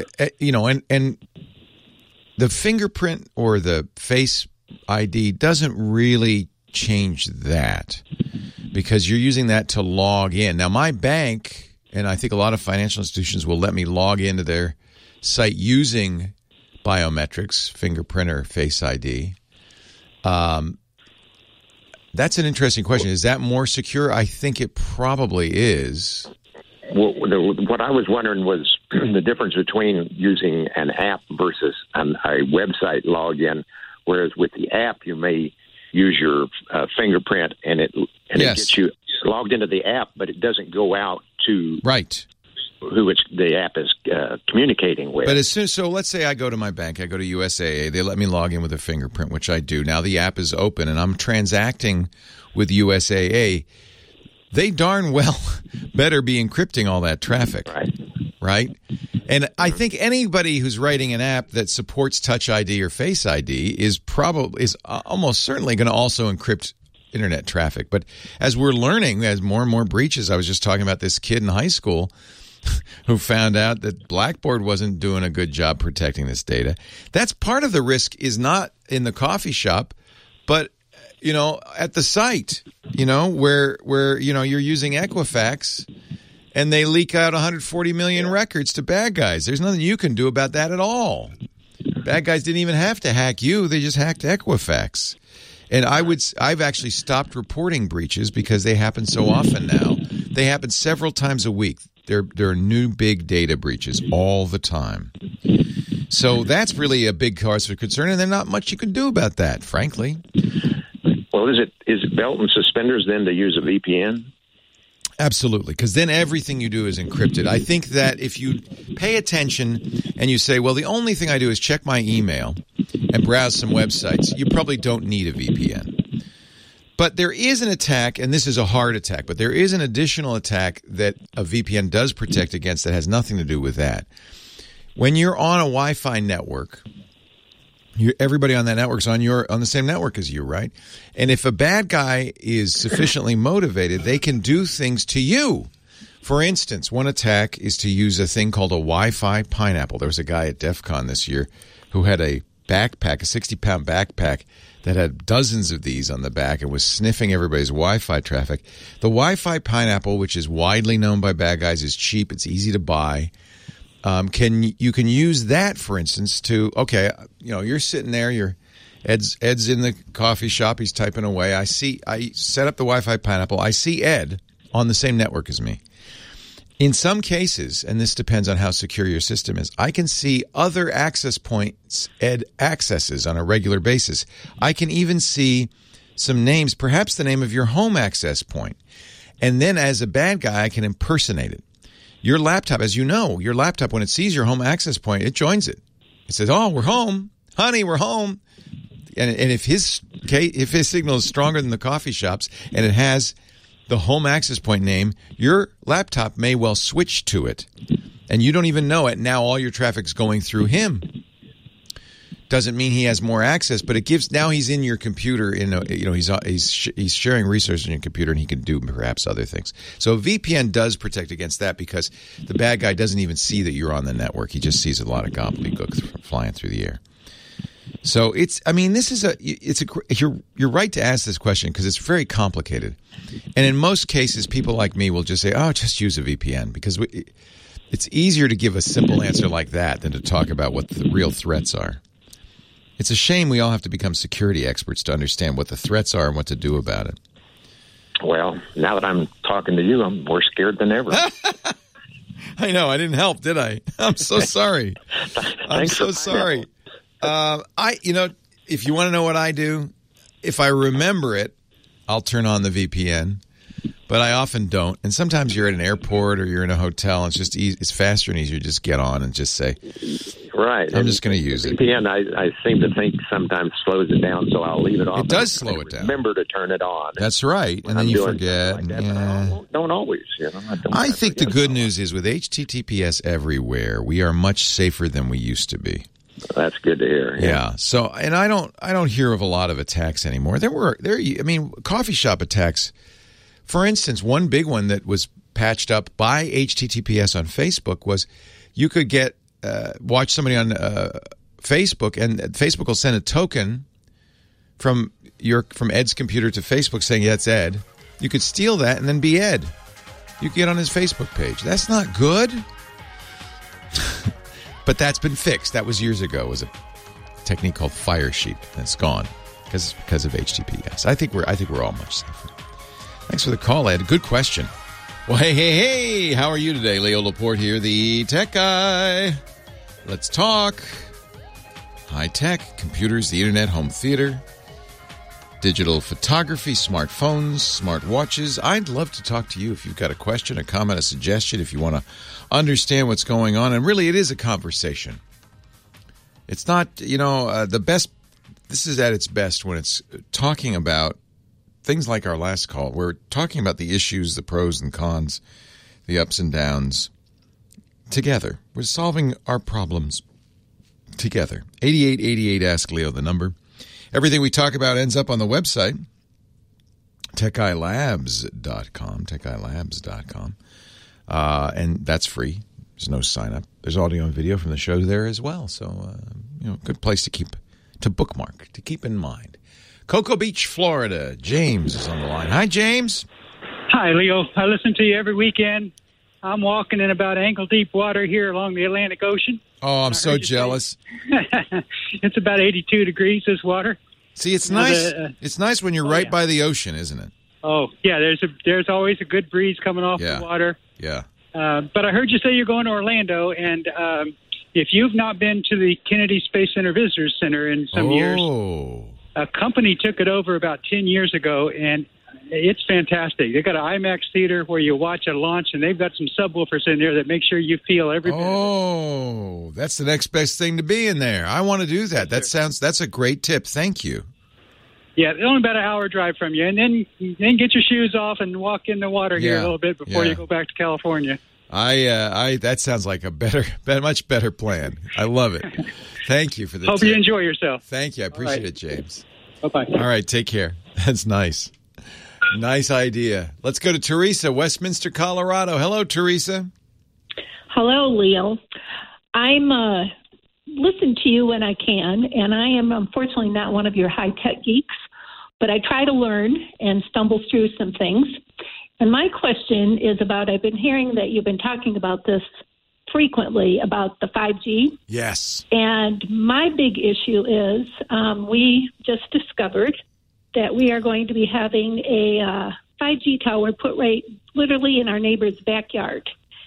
the fingerprint or the Face ID doesn't really change that because you're using that to log in. Now, my bank, and I think a lot of financial institutions will let me log into their site using biometrics, fingerprint or Face ID. That's an interesting question. Is that more secure? I think it probably is. Well, what I was wondering was the difference between using an app versus a website login. Whereas with the app, you may use your fingerprint, and it gets you logged into the app, but it doesn't go out to who the app is communicating with. But so let's say I go to my bank, I go to USAA, they let me log in with a fingerprint, which I do. Now the app is open, and I'm transacting with USAA. They darn well better be encrypting all that traffic, right? And I think anybody who's writing an app that supports Touch ID or Face ID is almost certainly going to also encrypt internet traffic. But as we're learning, as more and more breaches, I was just talking about this kid in high school who found out that Blackboard wasn't doing a good job protecting this data. That's part of the risk is not in the coffee shop, but at the site, where you're using Equifax. And they leak out 140 million records to bad guys. There's nothing you can do about that at all. Bad guys didn't even have to hack you. They just hacked Equifax. And I've actually stopped reporting breaches because they happen so often now. They happen several times a week. There are new big data breaches all the time. So that's really a big cause for concern, and there's not much you can do about that, frankly. Well, is it belt and suspenders then to use a VPN? Absolutely, because then everything you do is encrypted. I think that if you pay attention and you say, well, the only thing I do is check my email and browse some websites, you probably don't need a VPN. But there is an attack, and this is a hard attack, but there is an additional attack that a VPN does protect against that has nothing to do with that. When you're on a Wi-Fi network, everybody on that network's on the same network as you, right? And if a bad guy is sufficiently motivated, they can do things to you. For instance, one attack is to use a thing called a Wi-Fi pineapple. There was a guy at DEF CON this year who had a backpack, a 60-pound backpack that had dozens of these on the back and was sniffing everybody's Wi-Fi traffic. The Wi-Fi pineapple, which is widely known by bad guys, is cheap. It's easy to buy. You can use that, for instance, to you're sitting there, Ed's in the coffee shop, he's typing away. I set up the Wi-Fi pineapple. I see Ed on the same network as me. In some cases, and this depends on how secure your system is, I can see other access points Ed accesses on a regular basis. I can even see some names, perhaps the name of your home access point. And then as a bad guy, I can impersonate it. Your laptop, as you know, when it sees your home access point, it joins it. It says, "Oh, we're home. Honey, we're home." And if his signal is stronger than the coffee shop's and it has the home access point name, your laptop may well switch to it. And you don't even know it. Now all your traffic's going through him. Doesn't mean he has more access, but it gives, now he's in your computer, he's sharing resources in your computer, and he can do perhaps other things. So a VPN does protect against that because the bad guy doesn't even see that you're on the network. He just sees a lot of gobbledygook flying through the air. So you're right to ask this question because it's very complicated. And in most cases, people like me will just say, "Oh, just use a VPN," because it's easier to give a simple answer like that than to talk about what the real threats are. It's a shame we all have to become security experts to understand what the threats are and what to do about it. Well, now that I'm talking to you, I'm more scared than ever. I know. I didn't help, did I? I'm so sorry. I'm so sorry. If you want to know what I do, if I remember it, I'll turn on the VPN. But I often don't. And sometimes you're at an airport or you're in a hotel, and it's just it's faster and easier to just get on and just say, right. I'm just going to use it. VPN, I seem to think sometimes slows it down, so I'll leave it off. It does slow it down. Remember to turn it on. That's right. And then you forget. Like that, but I don't always. I think the good news is with HTTPS everywhere, we are much safer than we used to be. That's good to hear. Yeah. So, and I don't hear of a lot of attacks anymore. Coffee shop attacks. For instance, one big one that was patched up by HTTPS on Facebook was you could watch somebody on Facebook, and Facebook will send a token from Ed's computer to Facebook saying, yeah, it's Ed. You could steal that and then be Ed. You could get on his Facebook page. That's not good. But that's been fixed. That was years ago. It was a technique called Firesheep. That's gone because of HTTPS. I think we're all much safer. Thanks for the call, Ed. Good question. Well, hey, how are you today? Leo Laporte here, the tech guy. Let's talk. High tech, computers, the internet, home theater, digital photography, smartphones, smart watches. I'd love to talk to you if you've got a question, a comment, a suggestion, if you want to understand what's going on. And really, it is a conversation. It's not, the best. This is at its best when it's talking about things like our last call. We're talking about the issues, the pros and cons, the ups and downs together. We're solving our problems together. 8888 Ask Leo, the number. Everything we talk about ends up on the website, techguylabs.com, techguylabs.com. And that's free. There's no sign up. There's audio and video from the show there as well. So, good place to bookmark, to keep in mind. Cocoa Beach, Florida. James is on the line. Hi, James. Hi, Leo. I listen to you every weekend. I'm walking in about ankle-deep water here along the Atlantic Ocean. Oh, I'm so jealous. It's about 82 degrees, this water. See, it's nice. It's nice when you're right by the ocean, isn't it? Oh, yeah. There's always a good breeze coming off the water. Yeah. But I heard you say you're going to Orlando, and if you've not been to the Kennedy Space Center Visitors Center in some years, a company took it over about 10 years ago, and it's fantastic. They've got an IMAX theater where you watch a launch, and they've got some subwoofers in there that make sure you feel every bit. Oh, that's the next best thing to be in there. I want to do that. That's a great tip. Thank you. Yeah, it's only about an hour drive from you, and then get your shoes off and walk in the water here a little bit before you go back to California. That sounds like a much better plan. I love it. Thank you for the Hope tip. you enjoy yourself. Thank you. I appreciate it, James. Bye-bye. All right, take care. That's nice. Nice idea. Let's go to Teresa, Westminster, Colorado. Hello, Teresa. Hello, Leo. I'm listen to you when I can, and I am unfortunately not one of your high-tech geeks, but I try to learn and stumble through some things. And my question is I've been hearing that you've been talking about this frequently, about the 5G. Yes. And my big issue is we just discovered that we are going to be having a 5G tower put right literally in our neighbor's backyard.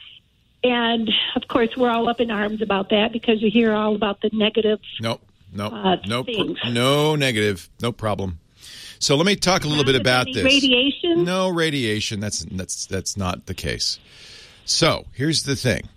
And, of course, we're all up in arms about that because you hear all about the negative things. No negative. No problem. So let me talk a little bit about this. Radiation? No radiation. That's not the case. So here's the thing.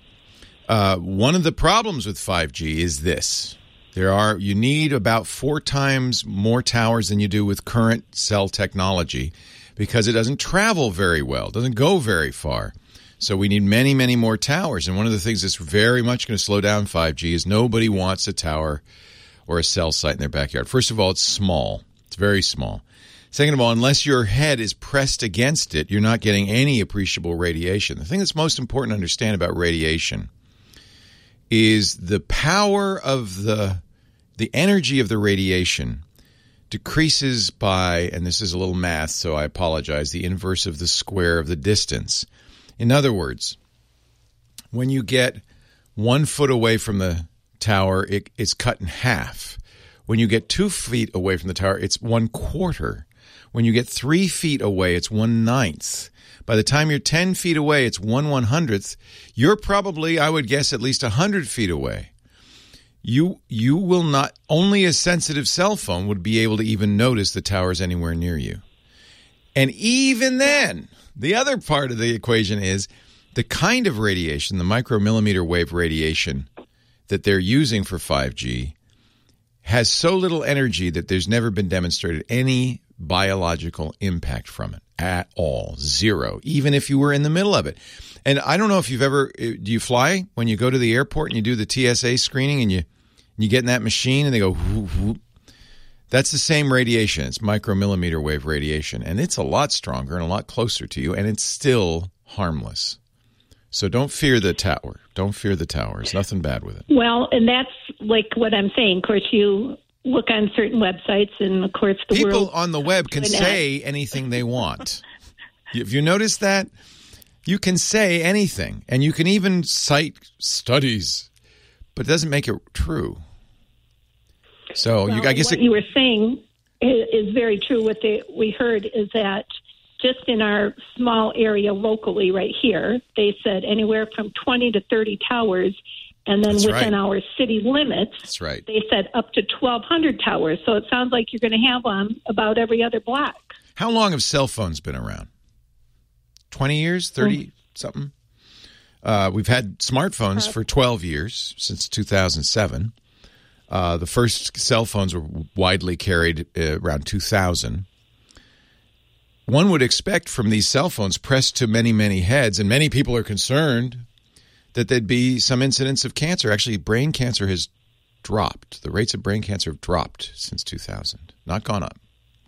One of the problems with 5G is this. You need about 4 times more towers than you do with current cell technology because it doesn't travel very well. It doesn't go very far. So we need many, many more towers. And one of the things that's very much going to slow down 5G is nobody wants a tower or a cell site in their backyard. First of all, it's small. It's very small. Second of all, unless your head is pressed against it, you're not getting any appreciable radiation. The thing that's most important to understand about radiation is the power of the energy of the radiation decreases by, and this is a little math, so I apologize, the inverse of the square of the distance. In other words, when you get 1 foot away from the tower, it's cut in half. When you get 2 feet away from the tower, it's 1/4. When you get 3 feet away, it's 1/9. By the time you're 10 feet away, it's 1/100th. You're probably, I would guess, at least 100 feet away. You will not, only a sensitive cell phone would be able to even notice the towers anywhere near you. And even then, the other part of the equation is the kind of radiation, the micromillimeter wave radiation that they're using for 5G has so little energy that there's never been demonstrated any biological impact from it at all. Zero, even if you were in the middle of it. And I don't know if you've ever, do you fly when you go to the airport and you do the TSA screening and you get in that machine and they go, whoop, whoop. That's the same radiation. It's micromillimeter wave radiation. And it's a lot stronger and a lot closer to you, and it's still harmless. So don't fear the tower. Don't fear the tower. There's nothing bad with it. Well, and that's like what I'm saying. Of course, you look on certain websites, and of course, the people world on the web can say anything they want. Have you noticed that? You can say anything, and you can even cite studies, but it doesn't make it true. So well, I guess what you were saying is very true. What we heard is that just in our small area locally right here, they said anywhere from 20 to 30 towers. And then within our city limits, that's right, they said up to 1,200 towers. So it sounds like you're going to have them about every other block. How long have cell phones been around? 20 years? 30 something? We've had smartphones for 12 years, since 2007. The first cell phones were widely carried around 2000. One would expect from these cell phones pressed to many, many heads, and many people are concerned that there'd be some incidence of cancer. Actually, brain cancer has dropped. The rates of brain cancer have dropped since 2000, not gone up.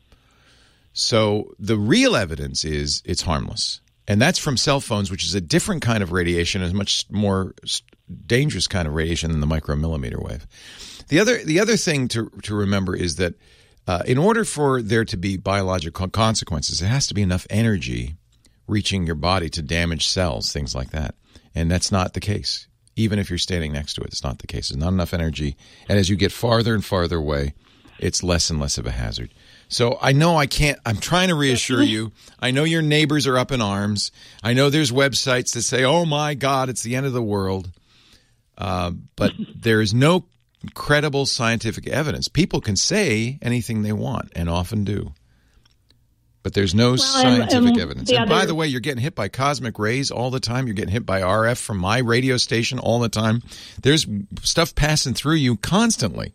So the real evidence is it's harmless. And that's from cell phones, which is a different kind of radiation, a much more dangerous kind of radiation than the micromillimeter wave. The other thing to remember is that in order for there to be biological consequences, there has to be enough energy reaching your body to damage cells, things like that. And that's not the case. Even if you're standing next to it, it's not the case. There's not enough energy. And as you get farther and farther away, it's less and less of a hazard. So I know I can't, I'm trying to reassure you. I know your neighbors are up in arms. I know there's websites that say, oh my God, it's the end of the world. But there is no credible scientific evidence. People can say anything they want and often do. But there's no scientific evidence. And by the way, you're getting hit by cosmic rays all the time. You're getting hit by RF from my radio station all the time. There's stuff passing through you constantly.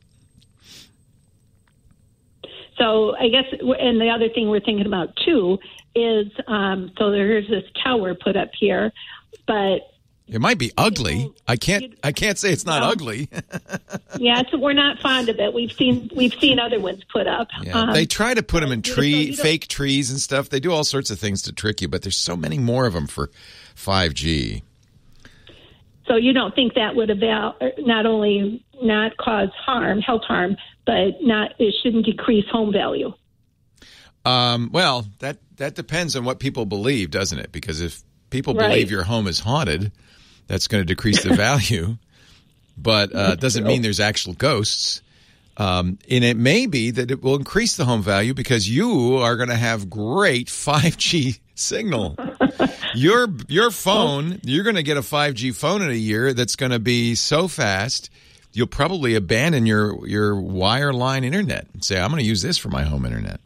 So I guess, and the other thing we're thinking about too is, so there's this tower put up here, but it might be ugly. I can't say it's not ugly. Yeah, so we're not fond of it. We've seen other ones put up. Yeah, they try to put them in fake trees and stuff. They do all sorts of things to trick you, but there's so many more of them for 5G. So you don't think that would not only not cause health harm, but it shouldn't decrease home value? Well, that depends on what people believe, doesn't it? Because if people believe your home is haunted, that's going to decrease the value. But it doesn't mean there's actual ghosts. And it may be that it will increase the home value because you are going to have great 5G signal. Your phone, you're going to get a 5G phone in a year that's going to be so fast, you'll probably abandon your wireline internet and say, I'm going to use this for my home internet.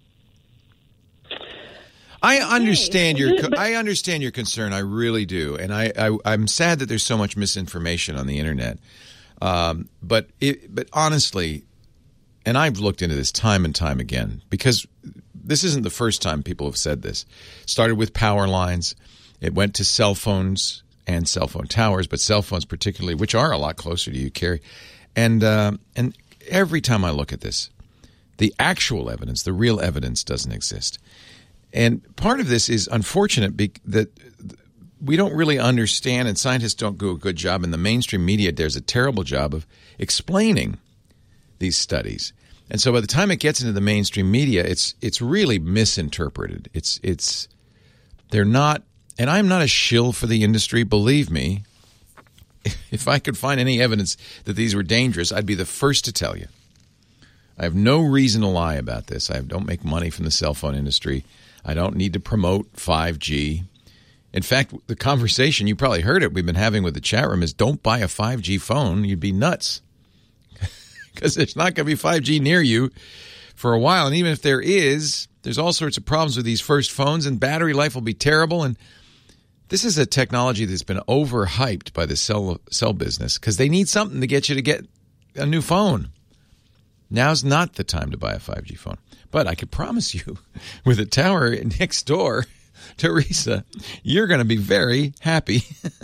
I understand your concern. I really do, and I'm sad that there's so much misinformation on the internet. But honestly, and I've looked into this time and time again because this isn't the first time people have said this. It started with power lines. It went to cell phones and cell phone towers, but cell phones particularly, which are a lot closer to you, Carrie. And every time I look at this, the actual evidence, the real evidence, doesn't exist. And part of this is unfortunate that we don't really understand, and scientists don't do a good job, and the mainstream media does a terrible job of explaining these studies. And so by the time it gets into the mainstream media, it's really misinterpreted. They're not, and I'm not a shill for the industry, believe me. If I could find any evidence that these were dangerous, I'd be the first to tell you. I have no reason to lie about this. I don't make money from the cell phone industry. I don't need to promote 5G. In fact, the conversation, you probably heard it, we've been having with the chat room is don't buy a 5G phone. You'd be nuts. Because there's not going to be 5G near you for a while. And even if there is, there's all sorts of problems with these first phones, and battery life will be terrible. And this is a technology that's been overhyped by the cell business because they need something to get you to get a new phone. Now's not the time to buy a 5G phone. But I can promise you, with a tower next door, Teresa, you're going to be very happy.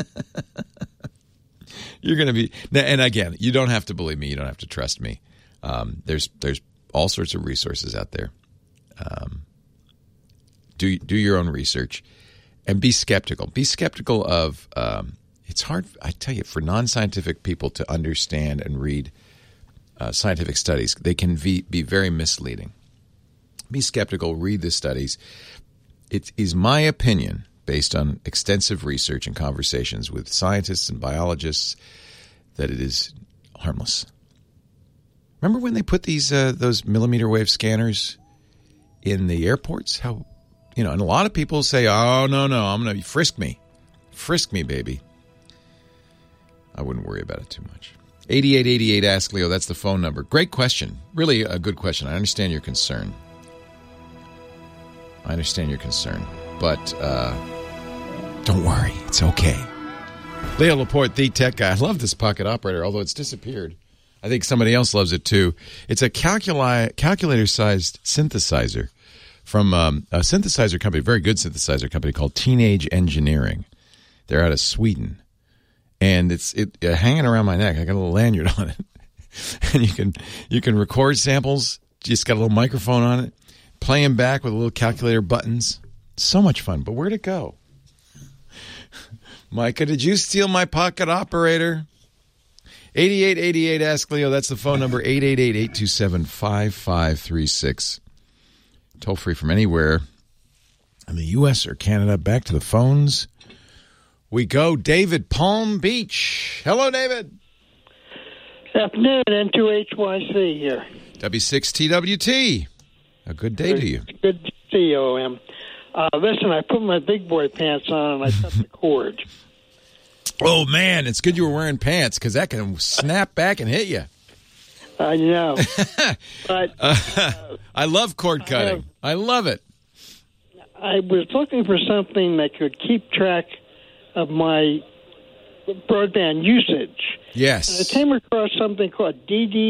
You're going to be, and again, you don't have to believe me. You don't have to trust me. There's all sorts of resources out there. Do your own research and be skeptical. Be skeptical of. It's hard, I tell you, for non-scientific people to understand and read scientific studies. They can be very misleading. Be skeptical. Read the studies. It is my opinion, based on extensive research and conversations with scientists and biologists, that it is harmless. Remember when they put those millimeter wave scanners in the airports? How, and a lot of people say, "Oh no, I'm going to frisk me, baby." I wouldn't worry about it too much. 8888 Ask Leo. That's the phone number. Great question. Really a good question. I understand your concern. But don't worry. It's okay. Leo Laporte, the tech guy. I love this pocket operator, although it's disappeared. I think somebody else loves it too. It's a calculator-sized synthesizer from a synthesizer company, a very good synthesizer company called Teenage Engineering. They're out of Sweden. And it's hanging around my neck. I got a little lanyard on it. And you can record samples. Just got a little microphone on it. Play them back with little calculator buttons. So much fun. But where'd it go? Micah, did you steal my pocket operator? 8888 Ask Leo. That's the phone number. 888-827-5536. Toll free from anywhere in the U.S. or Canada. Back to the phones we go. David, Palm Beach. Hello, David. Afternoon, N2HYC here. W6TWT. A good day to you. Good to see you, OM. Listen, I put my big boy pants on and I cut the cord. Oh, man, it's good you were wearing pants because that can snap back and hit you. I know. But I love cord cutting. I love it. I was looking for something that could keep track of my broadband usage. Yes. And I came across something called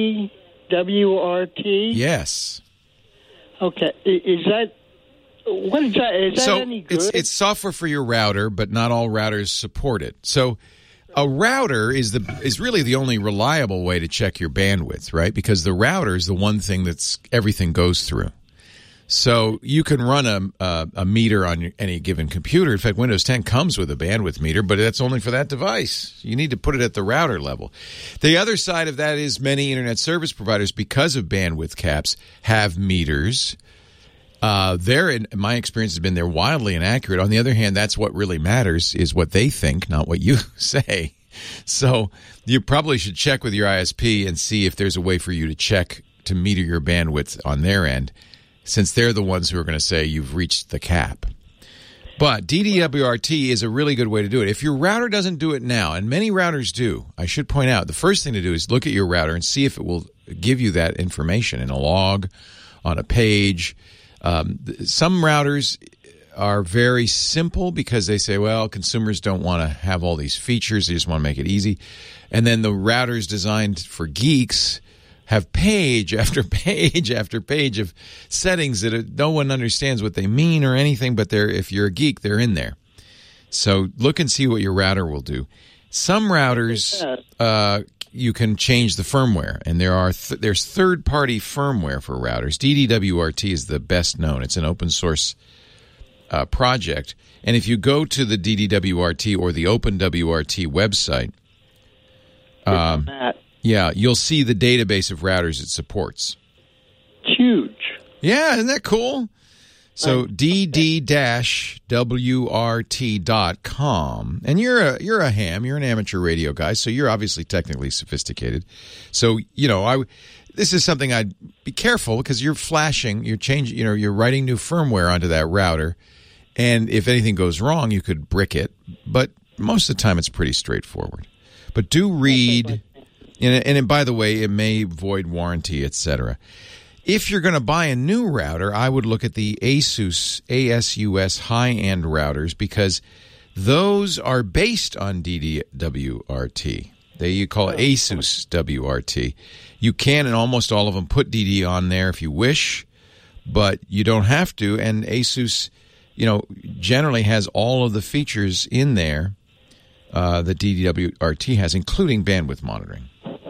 DDWRT. Yes. Okay. What is that? Is that any good? It's software for your router, but not all routers support it. So a router is really the only reliable way to check your bandwidth, right? Because the router is the one thing that's everything goes through. So you can run a meter on any given computer. In fact, Windows 10 comes with a bandwidth meter, but that's only for that device. You need to put it at the router level. The other side of that is many internet service providers, because of bandwidth caps, have meters. In my experience, has been they're wildly inaccurate. On the other hand, that's what really matters is what they think, not what you say. So you probably should check with your ISP and see if there's a way for you to meter your bandwidth on their end, since they're the ones who are going to say you've reached the cap. But DDWRT is a really good way to do it. If your router doesn't do it now, and many routers do, I should point out, the first thing to do is look at your router and see if it will give you that information in a log, on a page. Some routers are very simple because they say, well, consumers don't want to have all these features. They just want to make it easy. And then the routers designed for geeks have page after page after page of settings that no one understands what they mean or anything, but if you're a geek, they're in there. So look and see what your router will do. Some routers, you can change the firmware, and there's third-party firmware for routers. DDWRT is the best known. It's an open-source project. And if you go to the DDWRT or the OpenWRT website, you'll see the database of routers it supports. It's huge. Yeah, isn't that cool? So dd-wrt.com, and you're a ham, you're an amateur radio guy, so you're obviously technically sophisticated. So this is something I'd be careful because you're flashing, you're changing, you're writing new firmware onto that router. And if anything goes wrong, you could brick it. But most of the time, it's pretty straightforward. But do read, and by the way, it may void warranty, etc. If you're going to buy a new router, I would look at the ASUS high-end routers because those are based on DDWRT. You call it ASUS WRT. You can, and almost all of them, put DD on there if you wish, but you don't have to. And ASUS, generally has all of the features in there that DDWRT has, including bandwidth monitoring.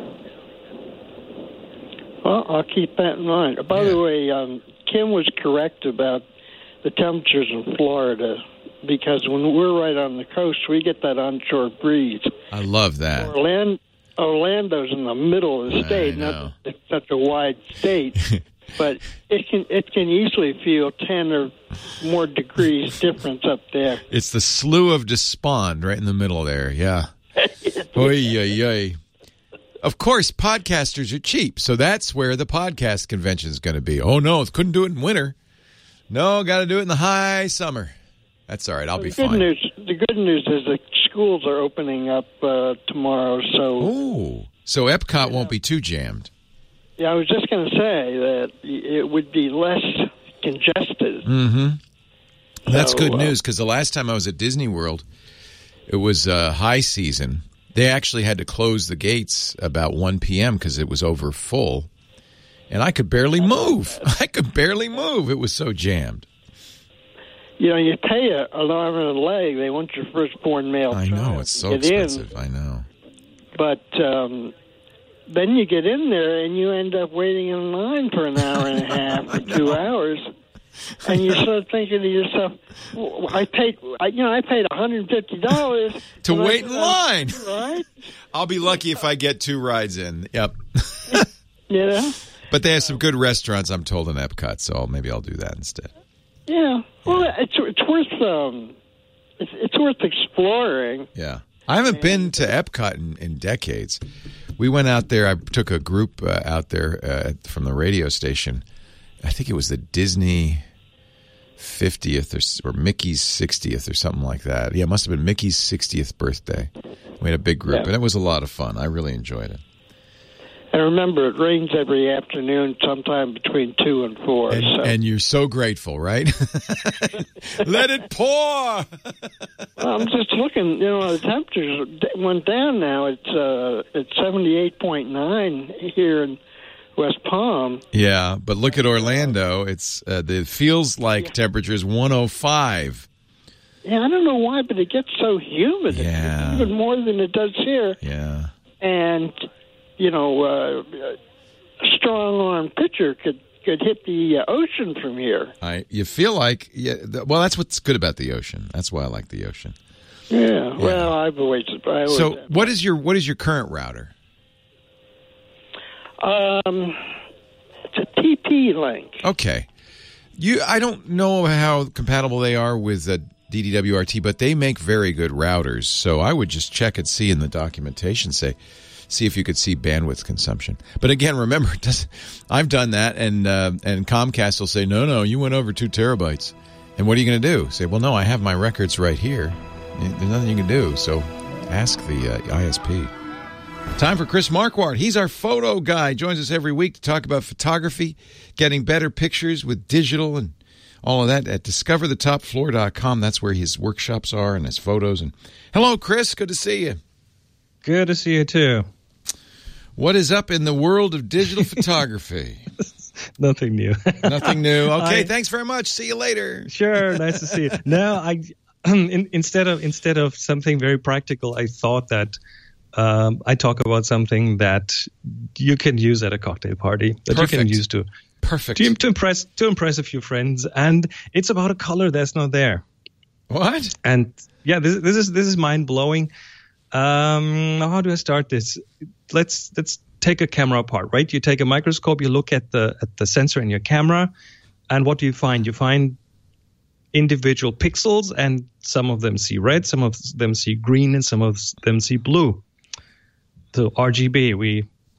Well, I'll keep that in mind. By the way, Kim was correct about the temperatures in Florida because when we're right on the coast, we get that onshore breeze. I love that. Orlando's in the middle of the state, not it's such a wide state, but it can easily feel 10 or more degrees difference up there. It's the Slough of Despond right in the middle there, yeah. Oy, oy, oy. Of course, podcasters are cheap, so that's where the podcast convention is going to be. Oh, no, couldn't do it in winter. No, got to do it in the high summer. That's all right, I'll be fine. The good news is the schools are opening up tomorrow, so... So Epcot won't be too jammed. Yeah, I was just going to say that it would be less congested. Mm-hmm. That's good news, because the last time I was at Disney World, it was high season. They actually had to close the gates about 1 p.m. because it was over full. And I could barely move. It was so jammed. You pay an arm and a leg. They want your firstborn male child. I know, it's so expensive. I know. But then you get in there and you end up waiting in line for an hour and a half or 2 hours. And you start thinking to yourself, I paid $150 to wait in line. Right? I'll be lucky if I get 2 rides in. Yep. But they have some good restaurants, I'm told, in Epcot, so maybe I'll do that instead. Yeah. Well, it's worth exploring. Yeah. I haven't been to Epcot in decades. We went out there. I took a group out there from the radio station. I think it was the Disney 50th or Mickey's 60th or something like that. Yeah, it must have been Mickey's 60th birthday. We had a big group, and it was a lot of fun. I really enjoyed it. And remember, it rains every afternoon sometime between 2 and 4. And you're so grateful, right? Let it pour! Well, I'm just looking, the temperatures went down now. It's 78.9 here in West Palm. Yeah, but look at Orlando. It feels like temperature is 105. Yeah, I don't know why, but it gets so humid. Yeah. Even more than it does here. Yeah. And, a strong-arm pitcher could hit the ocean from here. You feel like, that's what's good about the ocean. That's why I like the ocean. Yeah. Well, I've always. So, what is your current router? It's a TP-Link. Okay. I don't know how compatible they are with DDWRT, but they make very good routers. So I would just check and see in the documentation, see if you could see bandwidth consumption. But again, remember, I've done that, and Comcast will say, no, you went over 2 terabytes. And what are you going to do? Say, well, no, I have my records right here. There's nothing you can do. So ask the ISP. Time for Chris Marquardt. He's our photo guy. Joins us every week to talk about photography, getting better pictures with digital and all of that at discoverthetopfloor.com. That's where his workshops are and his photos. And hello, Chris. Good to see you. Good to see you, too. What is up in the world of digital photography? Nothing new. Nothing new. Okay, thanks very much. See you later. Sure, nice to see you. No, instead of something very practical, I thought that I talk about something that you can use at a cocktail party, that you can use to impress a few friends, and it's about a color that's not there. What? And yeah, this is mind blowing. How do I start this? Let's take a camera apart, right? You take a microscope, you look at the sensor in your camera, and what do you find? You find individual pixels, and some of them see red, some of them see green, and some of them see blue. So RGB, we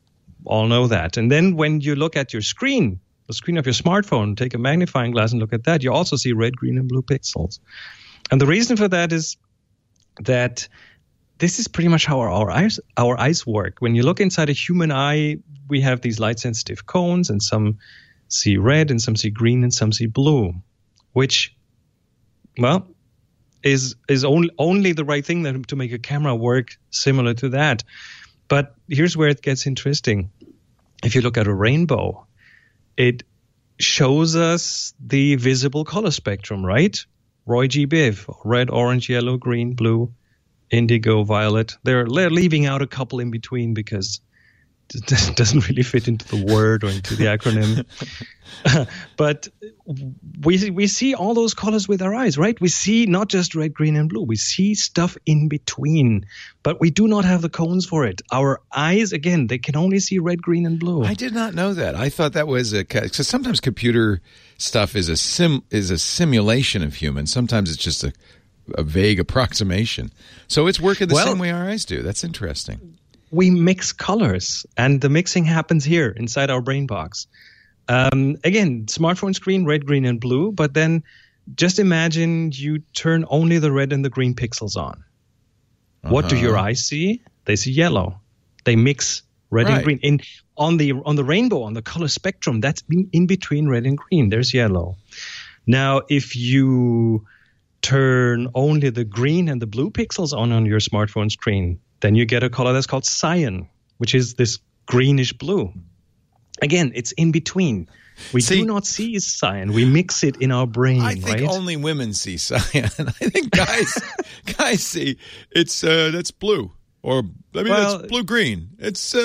all know that. And then when you look at your screen, the screen of your smartphone, take a magnifying glass and look at that, you also see red, green, and blue pixels. And the reason for that is that this is pretty much how our eyes work. When you look inside a human eye, we have these light-sensitive cones, and some see red, and some see green, and some see blue, which, well, is only the right thing to make a camera work similar to that. But here's where it gets interesting. If you look at a rainbow, it shows us the visible color spectrum, right? Roy G. Biv, red, orange, yellow, green, blue, indigo, violet. They're leaving out a couple in between because it doesn't really fit into the word or into the acronym. But we see all those colors with our eyes, right? We see not just red, green, and blue. We see stuff in between, but we do not have the cones for it. Our eyes, again, they can only see red, green, and blue. I did not know that. I thought that was because sometimes computer stuff is a simulation of humans. Sometimes it's just a vague approximation. So it's working the same way our eyes do. That's interesting. We mix colors, and the mixing happens here inside our brain box. Again, smartphone screen, red, green, and blue, but then just imagine you turn only the red and the green pixels on. What do your eyes see? They see yellow. They mix red and green. On the rainbow, on the color spectrum, that's in between red and green. There's yellow. Now, if you turn only the green and the blue pixels on your smartphone screen, then you get a color that's called cyan, which is this greenish blue. Again, it's in between. We do not see cyan. We mix it in our brain, I think only women see cyan. I think guys see that's blue. Or that's blue-green. It's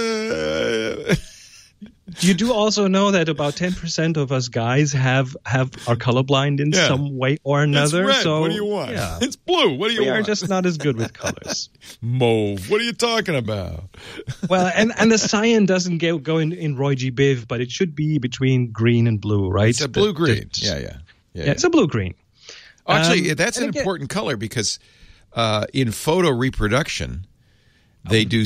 You do also know that about 10% of us guys are colorblind in some way or another. It's red. So what do you want? Yeah. It's blue. What do you want? We are just not as good with colors. Mauve. What are you talking about? Well, and the cyan doesn't go in Roy G. Biv, but it should be between green and blue, right? It's a blue-green. Yeah, it's a blue-green. Actually, that's an important color because in photo reproduction, they do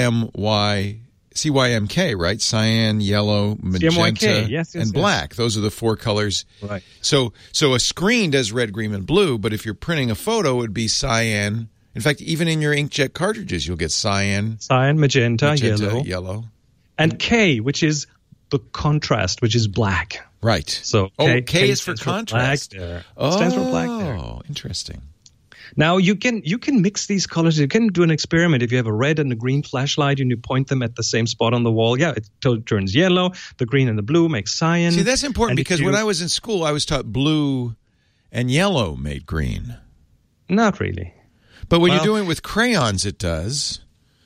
CYMK, right? Cyan, yellow, magenta, yes, and black. Those are the four colors. Right. So a screen does red, green, and blue, but if you're printing a photo, it would be cyan. In fact, even in your inkjet cartridges, you'll get cyan. Cyan, magenta, yellow. And K, which is the contrast, which is black. Right. So K is for contrast. Stands for black there. Oh, interesting. Now, you can mix these colors. You can do an experiment. If you have a red and a green flashlight and you point them at the same spot on the wall, it turns yellow. The green and the blue make cyan. See, that's important because when I was in school, I was taught blue and yellow made green. Not really. But when you're doing it with crayons, it does.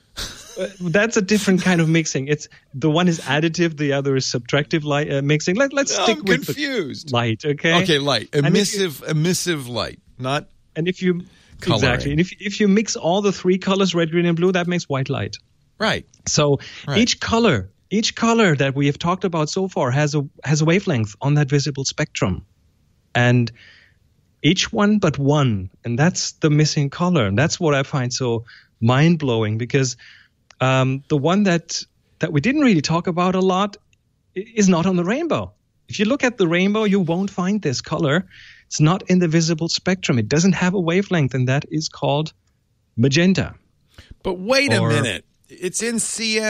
That's a different kind of mixing. The one is additive, the other is subtractive mixing. Let's stick with confused. The light, okay? Okay, light. Emissive light, not And if you coloring. Exactly, and if you mix all the three colors, red, green, and blue, that makes white light. Right. So each color that we have talked about so far has a wavelength on that visible spectrum, and each one but one, and that's the missing color, and that's what I find so mind blowing because the one that we didn't really talk about a lot is not on the rainbow. If you look at the rainbow, you won't find this color. It's not in the visible spectrum. It doesn't have a wavelength, and that is called magenta. But wait a minute. It's in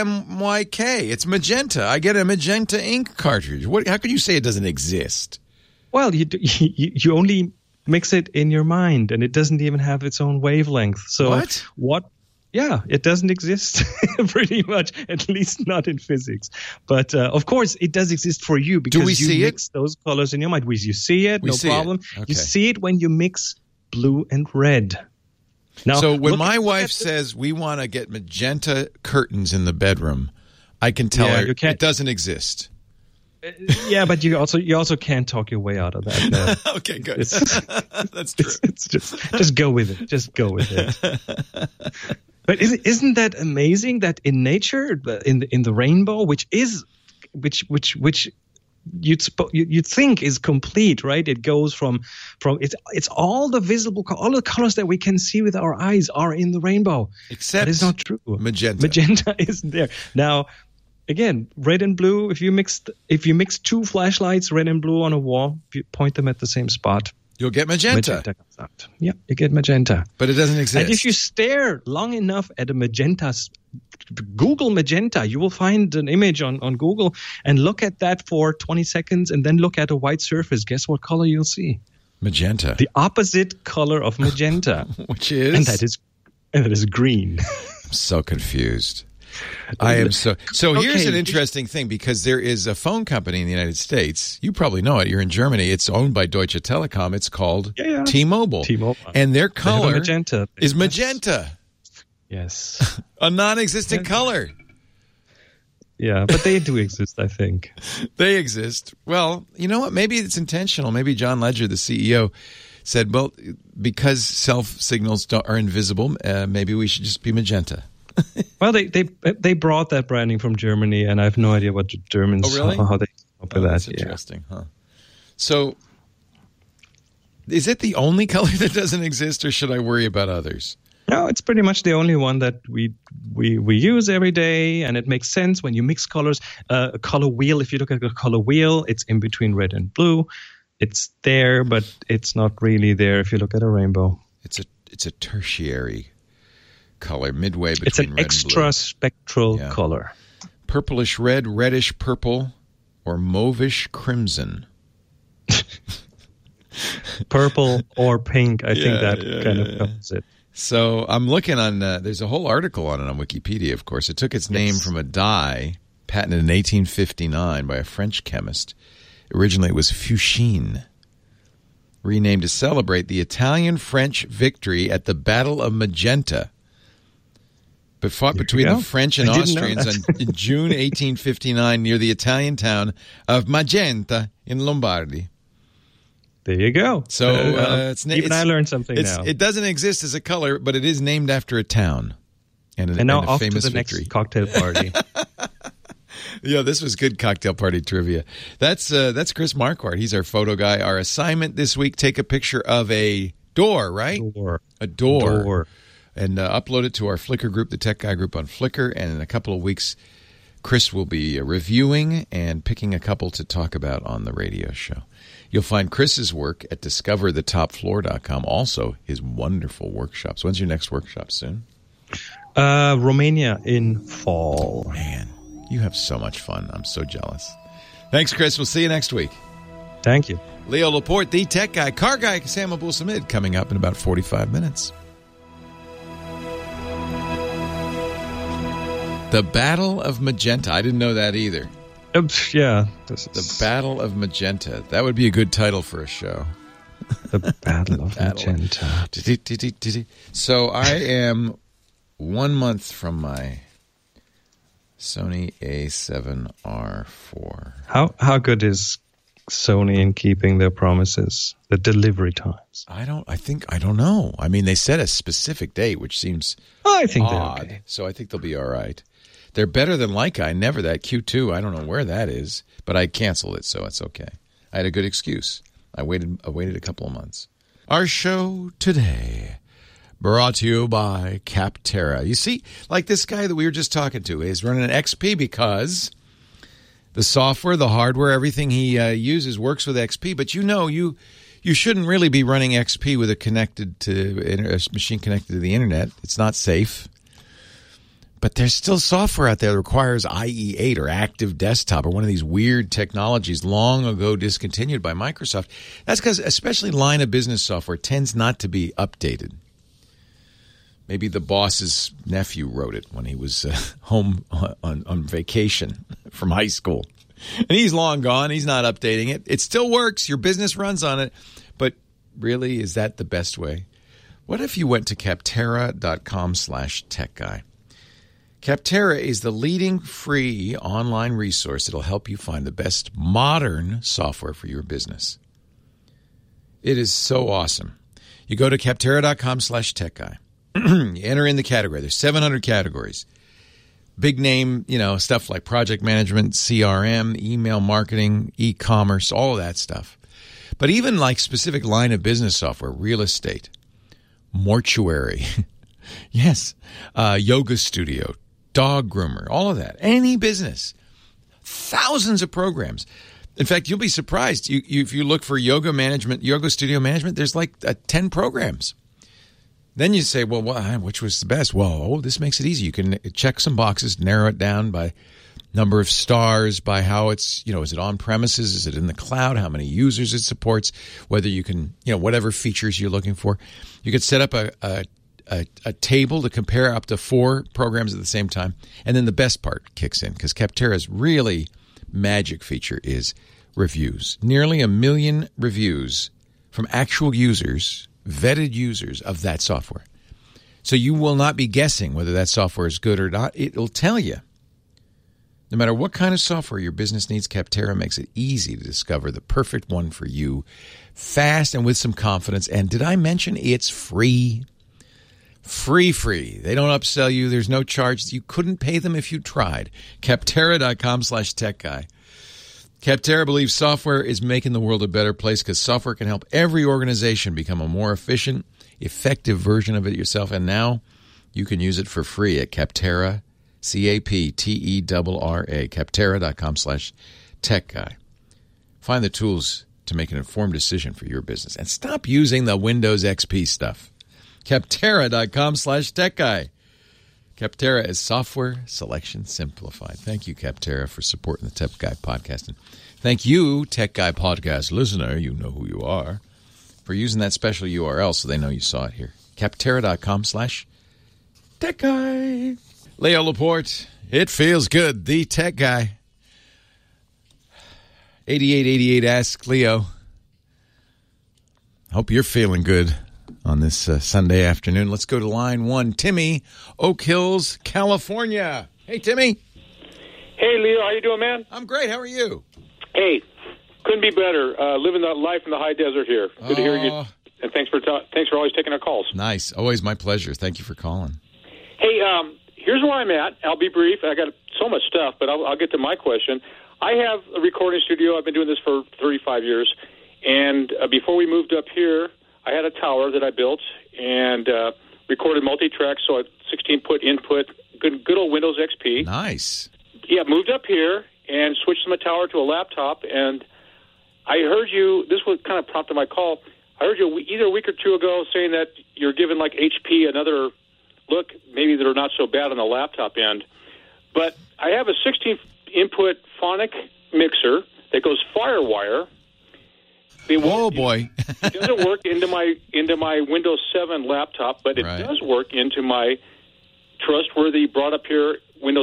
CMYK. It's magenta. I get a magenta ink cartridge. How can you say it doesn't exist? Well, you only mix it in your mind, and it doesn't even have its own wavelength. So what? Yeah, it doesn't exist pretty much, at least not in physics. But of course, it does exist for you because you mix those colors in your mind. You see it, no problem. Okay. You see it when you mix blue and red. Now, so when my wife says we want to get magenta curtains in the bedroom, I can tell her it doesn't exist. Yeah, but you also can't talk your way out of that. No. Okay, good. That's true. It's just go with it. Just go with it. But isn't that amazing that in nature, in the rainbow, which you'd think is complete, right? It goes from it's all the visible, all the colors that we can see with our eyes are in the rainbow. Except that is not true. Magenta. Magenta isn't there. Now, again, red and blue. If you mix two flashlights, red and blue on a wall, if you point them at the same spot, you'll get magenta. Magenta comes out. Yeah, you get magenta. But it doesn't exist. And if you stare long enough at a magenta, Google magenta, you will find an image on Google and look at that for 20 seconds and then look at a white surface. Guess what color you'll see? Magenta. The opposite color of magenta. Which is? And that is green. I'm so confused. I am so. Here's an interesting thing, because there is a phone company in the United States. You probably know it. You're in Germany. It's owned by Deutsche Telekom. It's called T-Mobile. And their color is magenta. Yes. A non-existent color. Yeah, but they do exist, I think. They exist. Well, you know what? Maybe it's intentional. Maybe John Ledger, the CEO, said, well, because self-signals are invisible, maybe we should just be magenta. Well, they brought that branding from Germany, and I have no idea what the Germans, how they came up with that. That's interesting, huh? So, is it the only color that doesn't exist, or should I worry about others? No, it's pretty much the only one that we use every day, and it makes sense when you mix colors. A color wheel, if you look at a color wheel, it's in between red and blue. It's there, but it's not really there if you look at a rainbow. It's a tertiary color, midway between it's an red and blue. extra spectral color. Purplish red, reddish purple, or mauvish crimson. Purple or pink, I think that kind of covers it. So I'm looking on, there's a whole article on it on Wikipedia, of course. It took its name from a dye patented in 1859 by a French chemist. Originally it was fuchsine, renamed to celebrate the Italian-French victory at the Battle of Magenta, but fought between the French and Austrians in June 1859 near the Italian town of Magenta in Lombardy. There you go. So I learned something now. It doesn't exist as a color, but it is named after a town and now a off famous to the victory. Next cocktail party. Yeah, this was good cocktail party trivia. That's Chris Marquardt. He's our photo guy. Our assignment this week: take a picture of a door, right? A door. And upload it to our Flickr group, the Tech Guy group on Flickr. And in a couple of weeks, Chris will be reviewing and picking a couple to talk about on the radio show. You'll find Chris's work at discoverthetopfloor.com. Also, his wonderful workshops. When's your next workshop? Soon? Romania in fall. Man, you have so much fun. I'm so jealous. Thanks, Chris. We'll see you next week. Thank you. Leo Laporte, the Tech Guy. Car Guy, Sam Abul-Samid, coming up in about 45 minutes. The Battle of Magenta. I didn't know that either. Yeah. The Battle of Magenta. That would be a good title for a show. The Battle of Magenta. So I am 1 month from my Sony A7R4. How good is Sony in keeping their promises, the delivery times? I don't know. I mean, they set a specific date, which seems I think odd. they're okay. So I think they'll be all right. They're better than Leica. That Q2. I don't know where that is, but I canceled it, so it's okay. I had a good excuse. I waited a couple of months. Our show today brought to you by Capterra. You see, like this guy that we were just talking to is running an XP because the software, the hardware, everything he uses works with XP. But you shouldn't really be running XP with a machine connected to the internet. It's not safe. But there's still software out there that requires IE8 or Active Desktop or one of these weird technologies long ago discontinued by Microsoft. That's because especially line of business software tends not to be updated. Maybe the boss's nephew wrote it when he was home on vacation from high school. And he's long gone. He's not updating it. It still works. Your business runs on it. But really, is that the best way? What if you went to Capterra.com/techguy? Capterra is the leading free online resource that will help you find the best modern software for your business. It is so awesome. You go to Capterra.com/techguy. You enter in the category. There's 700 categories. Big name, stuff like project management, CRM, email marketing, e-commerce, all of that stuff. But even like specific line of business software, real estate, mortuary, yes, yoga studio, dog groomer, all of that. Any business thousands of programs. In fact, you'll be surprised. If you look for yoga studio management, there's like 10 programs. Then you say, well, which was the best? Well, this makes it easy. You can check some boxes, narrow it down by number of stars, by how it's, is it on premises? Is it in the cloud? How many users it supports? Whether you can, whatever features you're looking for. You could set up a table to compare up to 4 programs at the same time. And then the best part kicks in, because Capterra's really magic feature is reviews. Nearly 1 million reviews from actual users, vetted users of that software. So you will not be guessing whether that software is good or not. It'll tell you. No matter what kind of software your business needs, Capterra makes it easy to discover the perfect one for you, fast and with some confidence. And did I mention it's free? Free. They don't upsell you. There's no charge. You couldn't pay them if you tried. Capterra.com/techguy. Capterra believes software is making the world a better place because software can help every organization become a more efficient, effective version of it yourself. And now you can use it for free at Capterra, Capterra, Capterra.com/techguy. Find the tools to make an informed decision for your business and stop using the Windows XP stuff. Capterra.com/techguy. Capterra is software selection simplified. Thank you, Capterra, for supporting the Tech Guy podcast. And thank you, Tech Guy podcast listener, you know who you are, for using that special URL so they know you saw it here. Capterra.com/techguy. Leo Laporte, it feels good. The Tech Guy. 8888 asks Leo. Hope you're feeling good on this Sunday afternoon. Let's go to line 1. Timmy, Oak Hills, California. Hey, Timmy. Hey, Leo. How you doing, man? I'm great. How are you? Hey, couldn't be better. Living that life in the high desert here. Good to hear you. And thanks for always taking our calls. Nice. Always my pleasure. Thank you for calling. Hey, here's where I'm at. I'll be brief. I got so much stuff, but I'll get to my question. I have a recording studio. I've been doing this for 35 years. And before we moved up here, I had a tower that I built and recorded multi-tracks, so a 16-put input, good old Windows XP. Nice. Yeah, moved up here and switched from a tower to a laptop, and I heard you, this was kind of prompted my call, I heard you either a week or two ago saying that you're giving like HP another look, maybe they're not so bad on the laptop end. But I have a 16-input phonic mixer that goes FireWire. Boy. It doesn't work into my Windows 7 laptop, but it does work into my trustworthy, brought up here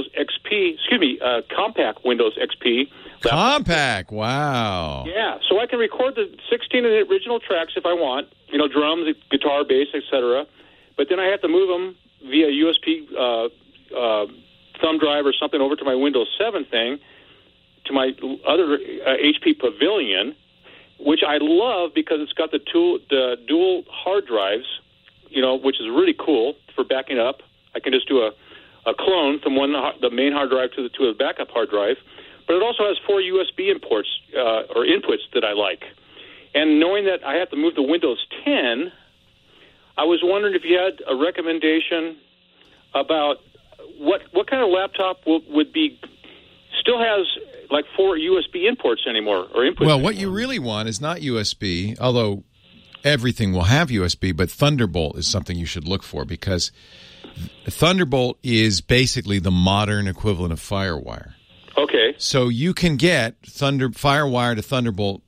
compact Windows XP laptop. Compact, wow. Yeah, so I can record the 16 of the original tracks if I want, drums, guitar, bass, etc. But then I have to move them via USB thumb drive or something over to my Windows 7 thing, to my other HP Pavilion, which I love because it's got the dual hard drives, which is really cool for backing up. I can just do a clone from the main hard drive to the backup hard drive. But it also has 4 USB imports or inputs that I like. And knowing that I have to move to Windows 10, I was wondering if you had a recommendation about what kind of laptop would be still has like 4 USB imports anymore or inputs. Well, what you really want is not USB, although everything will have USB, but Thunderbolt is something you should look for because Thunderbolt is basically the modern equivalent of FireWire. Okay. So you can get FireWire to Thunderbolt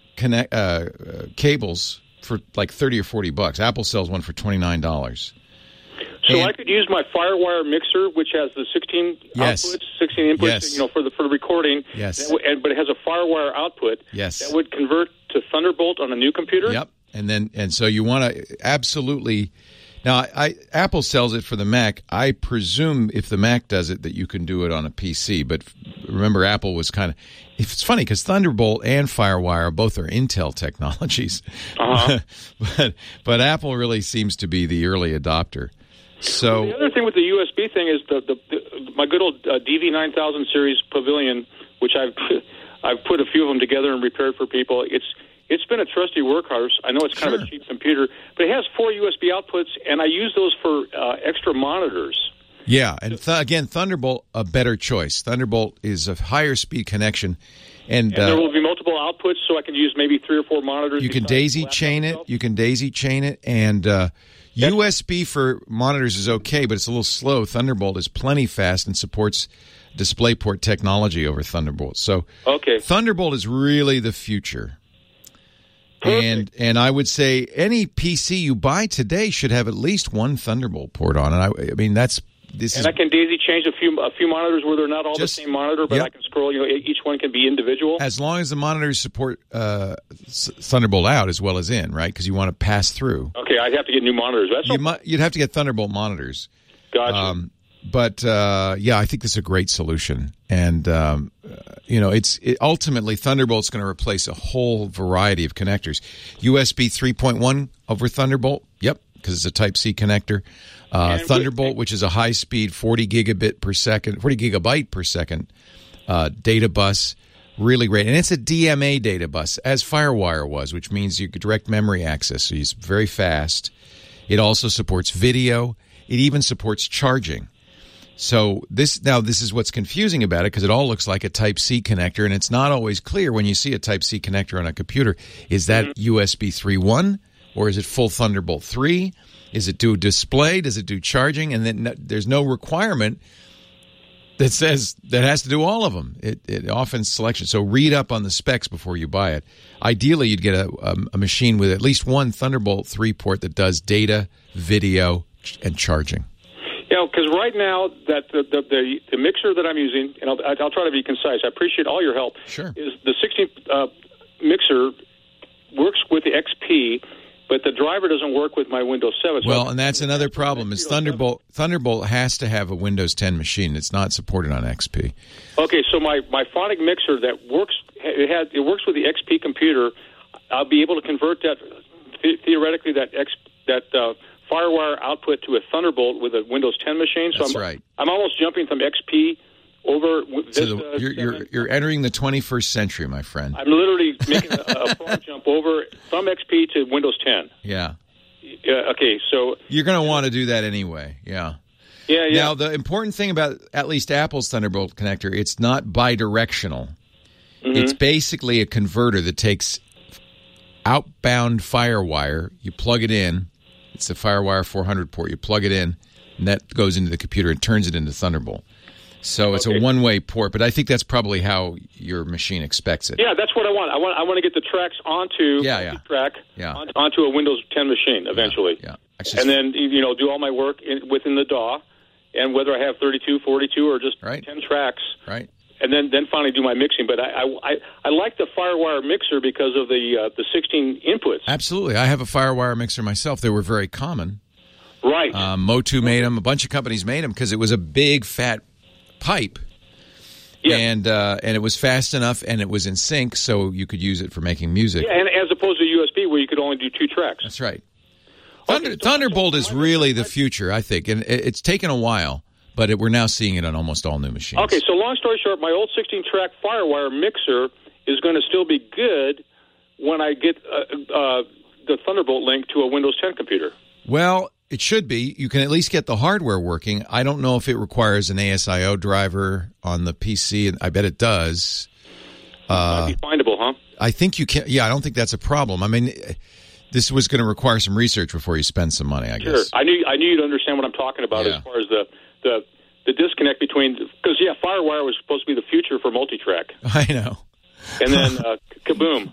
cables for like $30 or $40. Apple sells one for $29. So I could use my FireWire mixer, which has the 16 outputs, 16 inputs, for the recording. Yes. But it has a FireWire output. Yes. That would convert to Thunderbolt on a new computer. Yep. And so you want to absolutely. Now, Apple sells it for the Mac. I presume if the Mac does it, that you can do it on a PC. But remember, Apple was kind of. It's funny because Thunderbolt and FireWire both are Intel technologies. Uh-huh. but Apple really seems to be the early adopter. So the other thing with the USB thing is my good old DV9000 series Pavilion, which I've put a few of them together and repaired for people. It's been a trusty workhorse. I know it's kind of a cheap computer, but it has 4 USB outputs, and I use those for extra monitors. Yeah, and again, Thunderbolt, a better choice. Thunderbolt is a higher speed connection. And there will be multiple outputs, so I can use maybe 3 or 4 monitors. You can daisy chain it. You can daisy chain it. And USB for monitors is okay, but it's a little slow. Thunderbolt is plenty fast and supports DisplayPort technology over Thunderbolt. So Thunderbolt is really the future. Perfect. And I would say any PC you buy today should have at least one Thunderbolt port on it. I mean, I can daisy change a few monitors where they're not all the same monitor, but I can scroll. Each one can be individual. As long as the monitors support Thunderbolt out as well as in, right? Because you want to pass through. Okay, I'd have to get new monitors. You'd have to get Thunderbolt monitors. Gotcha. But I think this is a great solution, and ultimately Thunderbolt's going to replace a whole variety of connectors. USB 3.1 over Thunderbolt, yep, because it's a Type-C connector. Thunderbolt, which is a high-speed 40 gigabyte per second data bus, really great, and it's a DMA data bus, as FireWire was, which means you could direct memory access, so it's very fast. It also supports video. It even supports charging. So this is what's confusing about it, because it all looks like a Type-C connector, and it's not always clear when you see a Type-C connector on a computer. Is that USB 3.1, or is it full Thunderbolt 3? Is it do display? Does it do charging? And then there's no requirement that says that has to do all of them. It often selection. So read up on the specs before you buy it. Ideally, you'd get a machine with at least one Thunderbolt 3 port that does data, video, and charging. Because right now that the mixer that I'm using, and I'll try to be concise. I appreciate all your help. Sure. Is the 16 mixer works with the XP, but the driver doesn't work with my Windows 7. Well, and that's another problem. Is Thunderbolt has to have a Windows 10 machine. It's not supported on XP. Okay, so my Phonic mixer that works, it works with the XP computer. I'll be able to convert that theoretically that FireWire output to a Thunderbolt with a Windows 10 machine. So That's right. I'm almost jumping from XP over. You're entering the 21st century, my friend. I'm literally making a front jump over from XP to Windows 10. Yeah. Okay, so you're going to want to do that anyway. Yeah. Yeah. Now, the important thing about at least Apple's Thunderbolt connector, it's not bidirectional. Mm-hmm. It's basically a converter that takes outbound FireWire, you plug it in. It's the FireWire 400 port. You plug it in, and that goes into the computer and turns it into Thunderbolt. So it's a one-way port, but I think that's probably how your machine expects it. Yeah, that's what I want. I want to get the tracks onto onto a Windows 10 machine eventually. Yeah. And then do all my work within the DAW, and whether I have 32, 42, or just 10 tracks. Right. And then finally do my mixing. But I like the FireWire mixer because of the 16 inputs. Absolutely. I have a FireWire mixer myself. They were very common. Right. Motu made them. A bunch of companies made them because it was a big, fat pipe. Yeah. And it was fast enough, and it was in sync, so you could use it for making music. Yeah, and as opposed to USB, where you could only do 2 tracks. That's right. Thunderbolt is really the future, I think. And it's taken a while. But we're now seeing it on almost all new machines. Okay, so long story short, my old 16-track FireWire mixer is going to still be good when I get the Thunderbolt link to a Windows 10 computer. Well, it should be. You can at least get the hardware working. I don't know if it requires an ASIO driver on the PC. I bet it does. Might be findable, huh? I think you can. Yeah, I don't think that's a problem. I mean, this was going to require some research before you spend some money, I guess. Sure. I knew you'd understand what I'm talking about as far as the disconnect between, because FireWire was supposed to be the future for multi-track. I know. And then kaboom.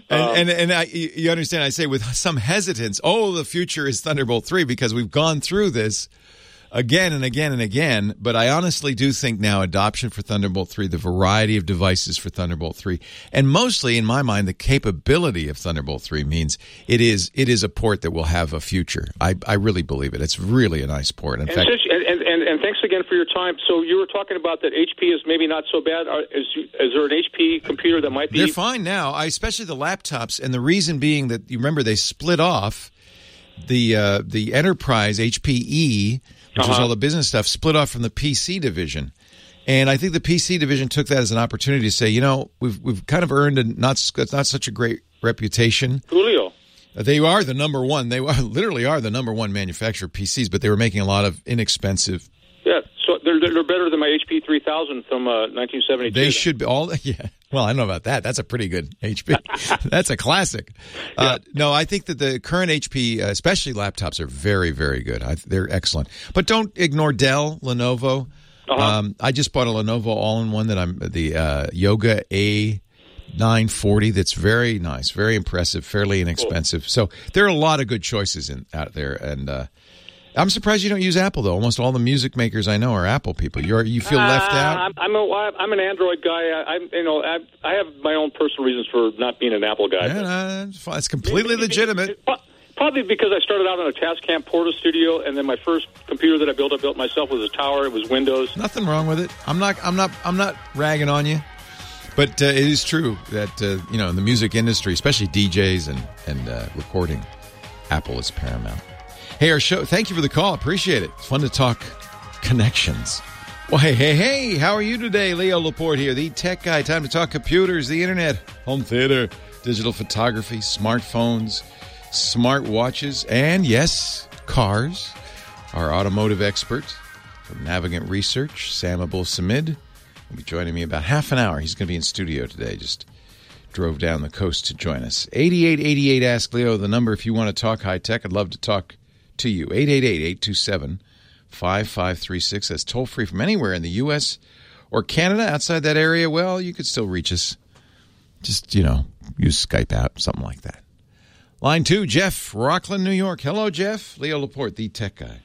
You understand, I say with some hesitance, the future is Thunderbolt 3 because we've gone through this again and again and again. But I honestly do think now adoption for Thunderbolt 3, the variety of devices for Thunderbolt 3, and mostly in my mind the capability of Thunderbolt 3 means it is a port that will have a future. I really believe it. It's really a nice port. In fact, and thanks again for your time. So you were talking about that HP is maybe not so bad. Is there an HP computer that might be? They're fine now, especially the laptops, and the reason being that you remember they split off the Enterprise HPE, which was all the business stuff, split off from the PC division. And I think the PC division took that as an opportunity to say, we've kind of earned not such a great reputation. Julio. They are the number one. They literally are the number one manufacturer of PCs, but they were making a lot of inexpensive they're better than my HP 3000 from 1972. They should be all. Yeah. Well, I don't know about that. That's a pretty good HP. That's a classic. No, I think that the current HP, especially laptops, are very, very good. They're excellent. But don't ignore Dell, Lenovo. I just bought a Lenovo all-in-one the Yoga A940. That's very nice, very impressive, fairly inexpensive. Cool. So there are a lot of good choices out there, and I'm surprised you don't use Apple, though. Almost all the music makers I know are Apple people. You feel left out? I'm an Android guy. I have my own personal reasons for not being an Apple guy. Yeah, it's completely legitimate. Probably because I started out on a Tascam Porta Studio, and then my first computer that I built myself was a tower. It was Windows. Nothing wrong with it. I'm not ragging on you, but it is true that in the music industry, especially DJs and recording, Apple is paramount. Hey, our show, thank you for the call. Appreciate it. It's fun to talk connections. Well, hey, how are you today? Leo Laporte here, the tech guy. Time to talk computers, the internet, home theater, digital photography, smartphones, smart watches, and yes, cars. Our automotive expert from Navigant Research, Sam Abul-Samid, will be joining me about half an hour. He's going to be in studio today. Just drove down the coast to join us. 8888 Ask Leo, the number if you want to talk high tech. I'd love to talk to you. 888-827-5536. That's toll free from anywhere in the U.S. or Canada. Outside that area, well, you could still reach us. Just, use Skype out, something like that. Line 2, Jeff, Rockland, New York. Hello, Jeff. Leo Laporte, the tech guy.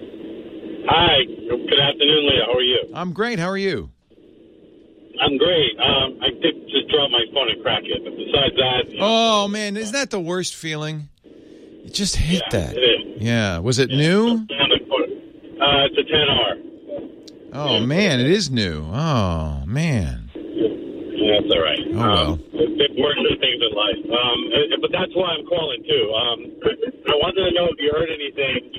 Hi. Good afternoon, Leo. How are you? I'm great. How are you? I'm great. I did just drop my phone and crack it, but besides that... Oh, man, isn't that the worst feeling? You just hit that. It is. Yeah. Was it new? It's a 10R. Oh, man, it is new. Oh, man. That's all right. Oh, well. It works with things in life. But that's why I'm calling, too. I wanted to know if you heard anything.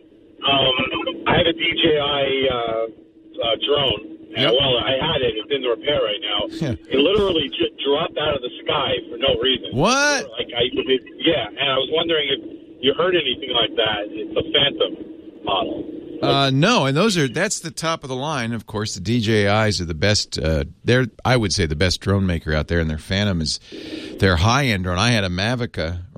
I had a DJI drone. Yep. Well, I had it. It's in the repair right now. Yeah. It literally just dropped out of the sky for no reason. What? And I was wondering if you heard anything like that. It's a Phantom model. No, and that's the top of the line. Of course, the DJIs are the best. They're, I would say, the best drone maker out there, and their Phantom is their high-end drone. I had a Mavic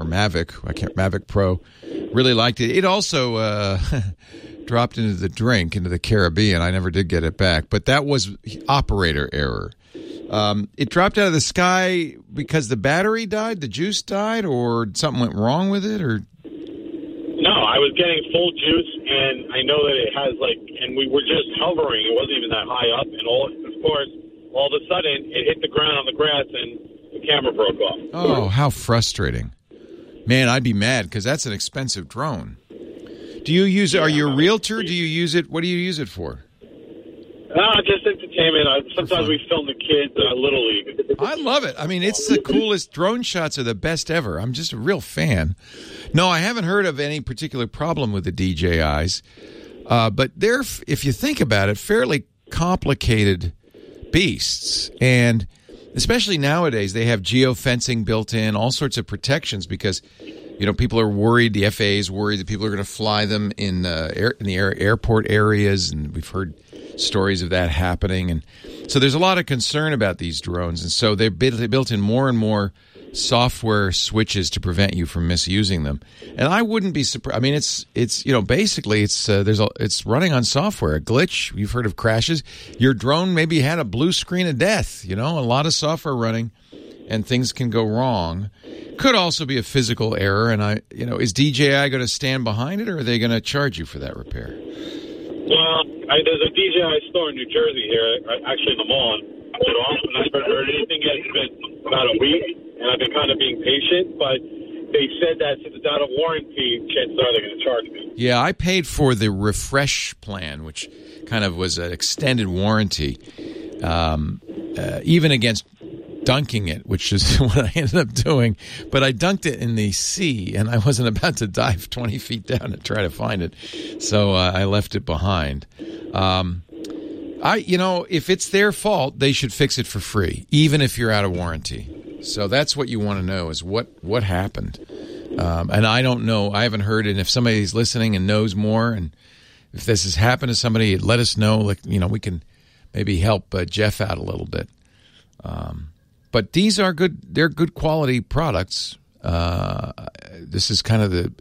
Pro. Really liked it. It also dropped into the Caribbean. I never did get it back, but that was operator error. It dropped out of the sky because the battery died, the juice died, or something went wrong with it, or... No, I was getting full juice, and I know that it has, and we were just hovering. It wasn't even that high up, and all of a sudden, it hit the ground on the grass, and the camera broke off. Oh, how frustrating. Man, I'd be mad, because that's an expensive drone. Do you use it? Are you a realtor? Do you use it? What do you use it for? Just entertainment. Sometimes we film the kids Little League. I love it. I mean, it's the coolest. Drone shots are the best ever. I'm just a real fan. No, I haven't heard of any particular problem with the DJIs, but they're, if you think about it, fairly complicated beasts. And especially nowadays, they have geofencing built in, all sorts of protections because, people are worried, the FAA is worried that people are going to fly them in the airport areas, and we've heard stories of that happening. And so there's a lot of concern about these drones, and so they built in more and more software switches to prevent you from misusing them. And I wouldn't be surprised. I mean, it's basically it's running on software. A glitch. You've heard of crashes. Your drone maybe had a blue screen of death. A lot of software running, and things can go wrong. Could also be a physical error. And is DJI going to stand behind it, or are they going to charge you for that repair? Well, there's a DJI store in New Jersey here, actually in the mall. I haven't heard anything yet. It's been about a week, and I've been kind of being patient, but they said that since it's out of warranty, chances are they're going to charge me. Yeah, I paid for the refresh plan, which kind of was an extended warranty, even against dunking it, which is what I ended up doing. But I dunked it in the sea, and I wasn't about to dive 20 feet down to try to find it, so I left it behind. If it's their fault, they should fix it for free, even if you're out of warranty. So that's what you want to know is what happened. And I don't know. I haven't heard it. And if somebody's listening and knows more, and if this has happened to somebody, let us know. Like, we can maybe help Jeff out a little bit. But these are good. They're good quality products. This is kind of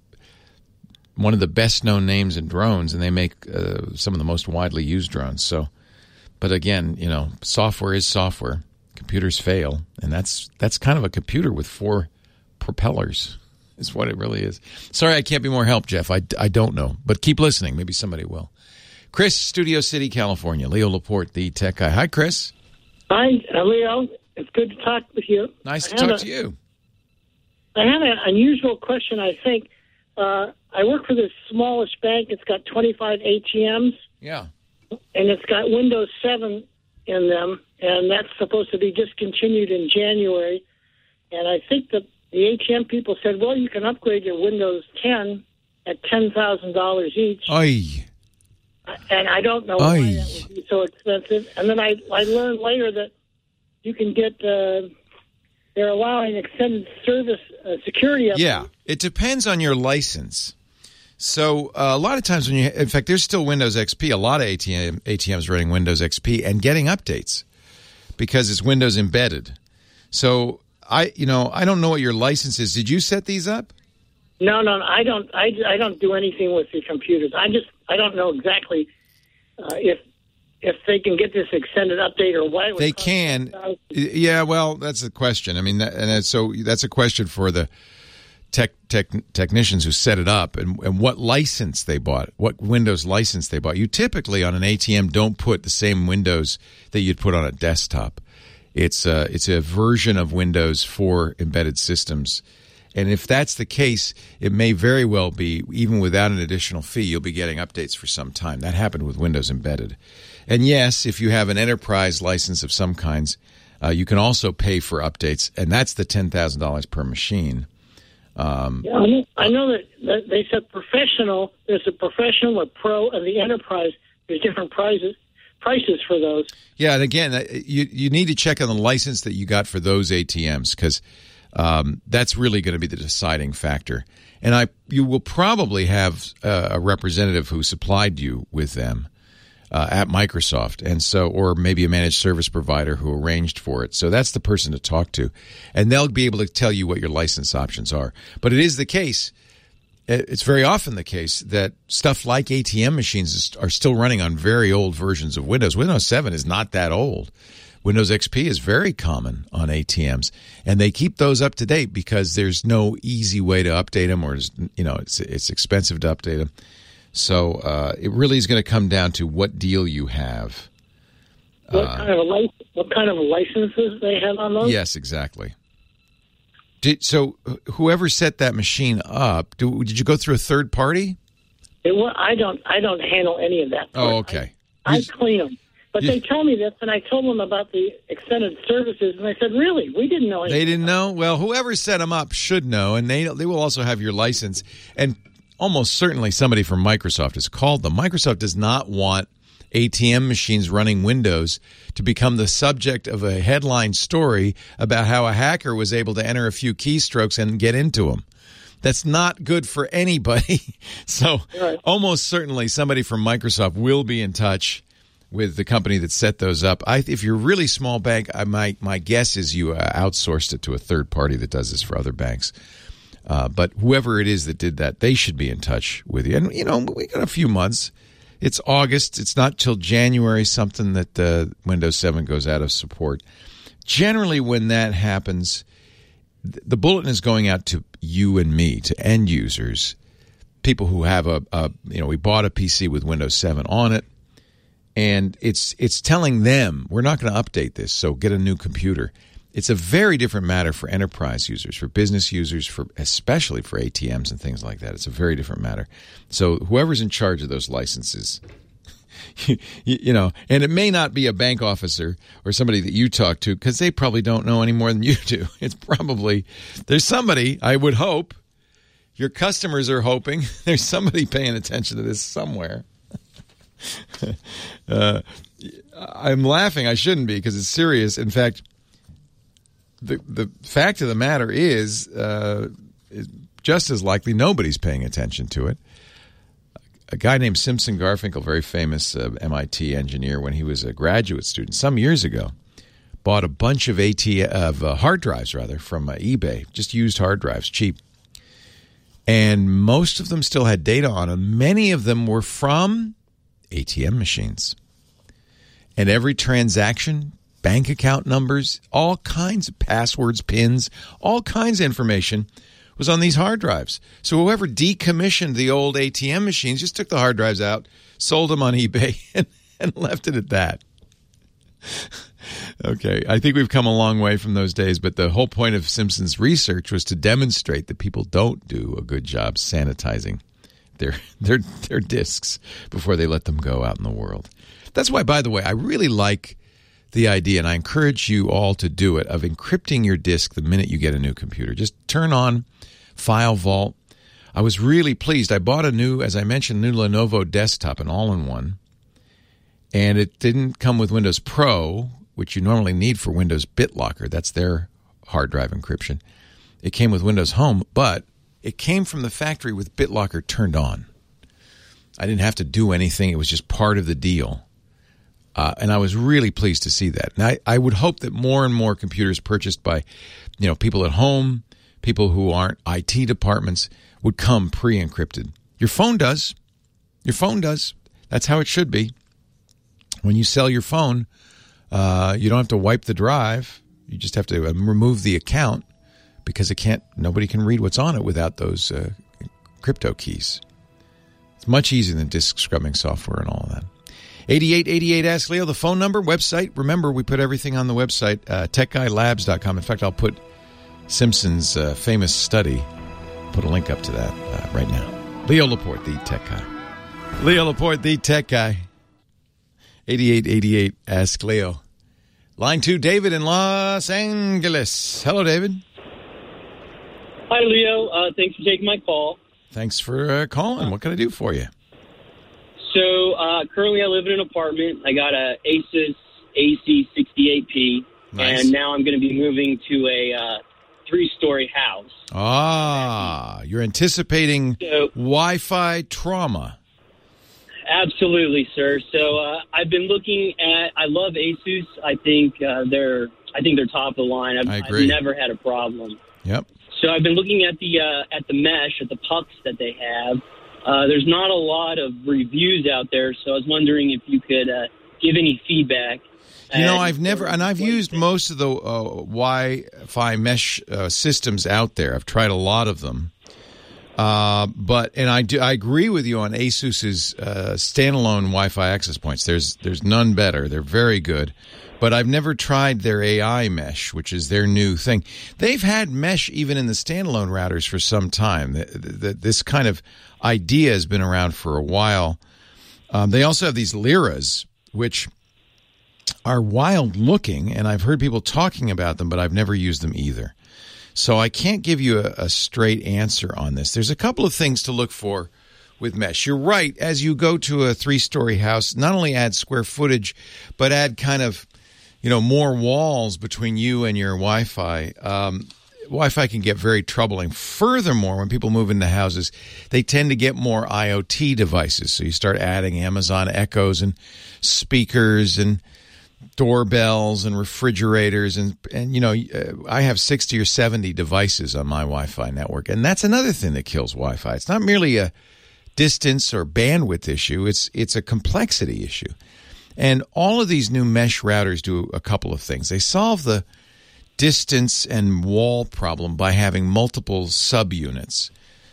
one of the best known names in drones, and they make some of the most widely used drones. So, but again, software is software. Computers fail, and that's kind of a computer with 4 propellers. Is what it really is. Sorry, I can't be more help, Jeff. I don't know, but keep listening. Maybe somebody will. Chris, Studio City, California. Leo Laporte, the tech guy. Hi, Chris. Hi, Leo. It's good to talk with you. Nice to talk to you. I have an unusual question, I think. I work for the smallest bank. It's got 25 ATMs. Yeah. And it's got Windows 7 in them, and that's supposed to be discontinued in January. And I think that the ATM people said, well, you can upgrade your Windows 10 at $10,000 each. Oy. And I don't know why that would be so expensive. And then I learned later that you can get, they're allowing extended service security upgrades. Yeah, it depends on your license. So a lot of times in fact, there's still Windows XP. A lot of ATMs running Windows XP and getting updates because it's Windows embedded. So I don't know what your license is. Did you set these up? No, I don't. I don't do anything with the computers. I don't know exactly if they can get this extended update or why. They can. Yeah, well, that's the question. I mean, so that's a question for the technicians who set it up and what license they bought, what Windows license they bought. You typically on an ATM don't put the same Windows that you'd put on a desktop. It's a version of Windows for embedded systems. And if that's the case, it may very well be, even without an additional fee, you'll be getting updates for some time. That happened with Windows Embedded. And yes, if you have an enterprise license of some kinds, you can also pay for updates, and that's the $10,000 per machine. I know that they said professional. There's a professional, a pro, and the enterprise. There's different prices for those. Yeah, and again, you need to check on the license that you got for those ATMs because that's really going to be the deciding factor. And you will probably have a representative who supplied you with them at Microsoft, and so, or maybe a managed service provider who arranged for it. So that's the person to talk to, and they'll be able to tell you what your license options are. But it is the case. It's very often the case that stuff like ATM machines are still running on very old versions of Windows. Windows 7 is not that old. Windows XP is very common on ATMs, and they keep those up to date because there's no easy way to update them, or it's expensive to update them. So it really is going to come down to what deal you have. What kind of licenses they have on those? Yes, exactly. So whoever set that machine up, did you go through a third party? I don't handle any of that. Oh, okay. I clean them. But they told me this, and I told them about the extended services, and they said, really? We didn't know anything. They didn't know? Well, whoever set them up should know, and they will also have your license. And almost certainly somebody from Microsoft has called them. Microsoft does not want ATM machines running Windows to become the subject of a headline story about how a hacker was able to enter a few keystrokes and get into them. That's not good for anybody. So almost certainly somebody from Microsoft will be in touch with the company that set those up. If you're a really small bank, my guess is you outsourced it to a third party that does this for other banks. But whoever it is that did that, they should be in touch with you. And, we got a few months. It's August. It's not till January something that Windows 7 goes out of support. Generally, when that happens, the bulletin is going out to you and me, to end users, people who have we bought a PC with Windows 7 on it, and it's telling them, we're not going to update this, so get a new computer. It's a very different matter for enterprise users, for business users, especially for ATMs and things like that. It's a very different matter. So whoever's in charge of those licenses, and it may not be a bank officer or somebody that you talk to because they probably don't know any more than you do. It's probably, there's somebody, I would hope, your customers are hoping, there's somebody paying attention to this somewhere. I'm laughing. I shouldn't be because it's serious. In fact, the fact of the matter is just as likely nobody's paying attention to it. a guy named Simpson Garfinkel, very famous MIT engineer, when he was a graduate student some years ago, bought a bunch of hard drives from eBay, just used hard drives, cheap. And most of them still had data on them. Many of them were from ATM machines. And every transaction, bank account numbers, all kinds of passwords, PINs, all kinds of information was on these hard drives. So whoever decommissioned the old ATM machines just took the hard drives out, sold them on eBay, and left it at that. Okay, I think we've come a long way from those days, but the whole point of Simpson's research was to demonstrate that people don't do a good job sanitizing their discs before they let them go out in the world. That's why, by the way, I really like the idea, and I encourage you all to do it, of encrypting your disk the minute you get a new computer. Just turn on File Vault. I was really pleased. I bought a new Lenovo desktop, an all-in-one, and it didn't come with Windows Pro, which you normally need for Windows BitLocker. That's their hard drive encryption. It came with Windows Home, but it came from the factory with BitLocker turned on. I didn't have to do anything. It was just part of the deal. And I was really pleased to see that. And I would hope that more and more computers purchased by, people at home, people who aren't IT departments, would come pre-encrypted. Your phone does. Your phone does. That's how it should be. When you sell your phone, you don't have to wipe the drive. You just have to remove the account because nobody can read what's on it without those crypto keys. It's much easier than disk scrubbing software and all of that. 8888 Ask Leo, the phone number, website. Remember, we put everything on the website, techguylabs.com. In fact, I'll put Simpson's famous study, put a link up to that right now. Leo Laporte, the tech guy. Leo Laporte, the tech guy. 8888 Ask Leo. Line 2, David in Los Angeles. Hello, David. Hi, Leo. Thanks for taking my call. Thanks for calling. What can I do for you? So currently I live in an apartment. I got a Asus AC68P, nice. And now I'm going to be moving to a 3-story house. You're anticipating Wi-Fi trauma. Absolutely, sir. So I've been looking at. I love Asus. I think they're top of the line. I agree. I've never had a problem. Yep. So I've been looking at the mesh, at the pucks that they have. There's not a lot of reviews out there, so I was wondering if you could give any feedback. I've used most of the Wi-Fi mesh systems out there. I've tried a lot of them. I agree with you on Asus's standalone Wi-Fi access points. There's none better. They're very good. But I've never tried their AI mesh, which is their new thing. They've had mesh even in the standalone routers for some time. This kind of idea has been around for a while. They also have these Lyras, which are wild looking, and I've heard people talking about them, but I've never used them either. So I can't give you a straight answer on this. There's a couple of things to look for with mesh. You're right. As you go to a 3-story house, not only add square footage, but add kind of, more walls between you and your Wi-Fi. Wi-Fi can get very troubling. Furthermore, when people move into houses, they tend to get more IoT devices. So you start adding Amazon Echoes and speakers and doorbells and refrigerators and I have 60 or 70 devices on my Wi-Fi network, and that's another thing that kills Wi-Fi. It's not merely a distance or bandwidth issue, it's a complexity issue. And all of these new mesh routers do a couple of things. They solve the distance and wall problem by having multiple subunits.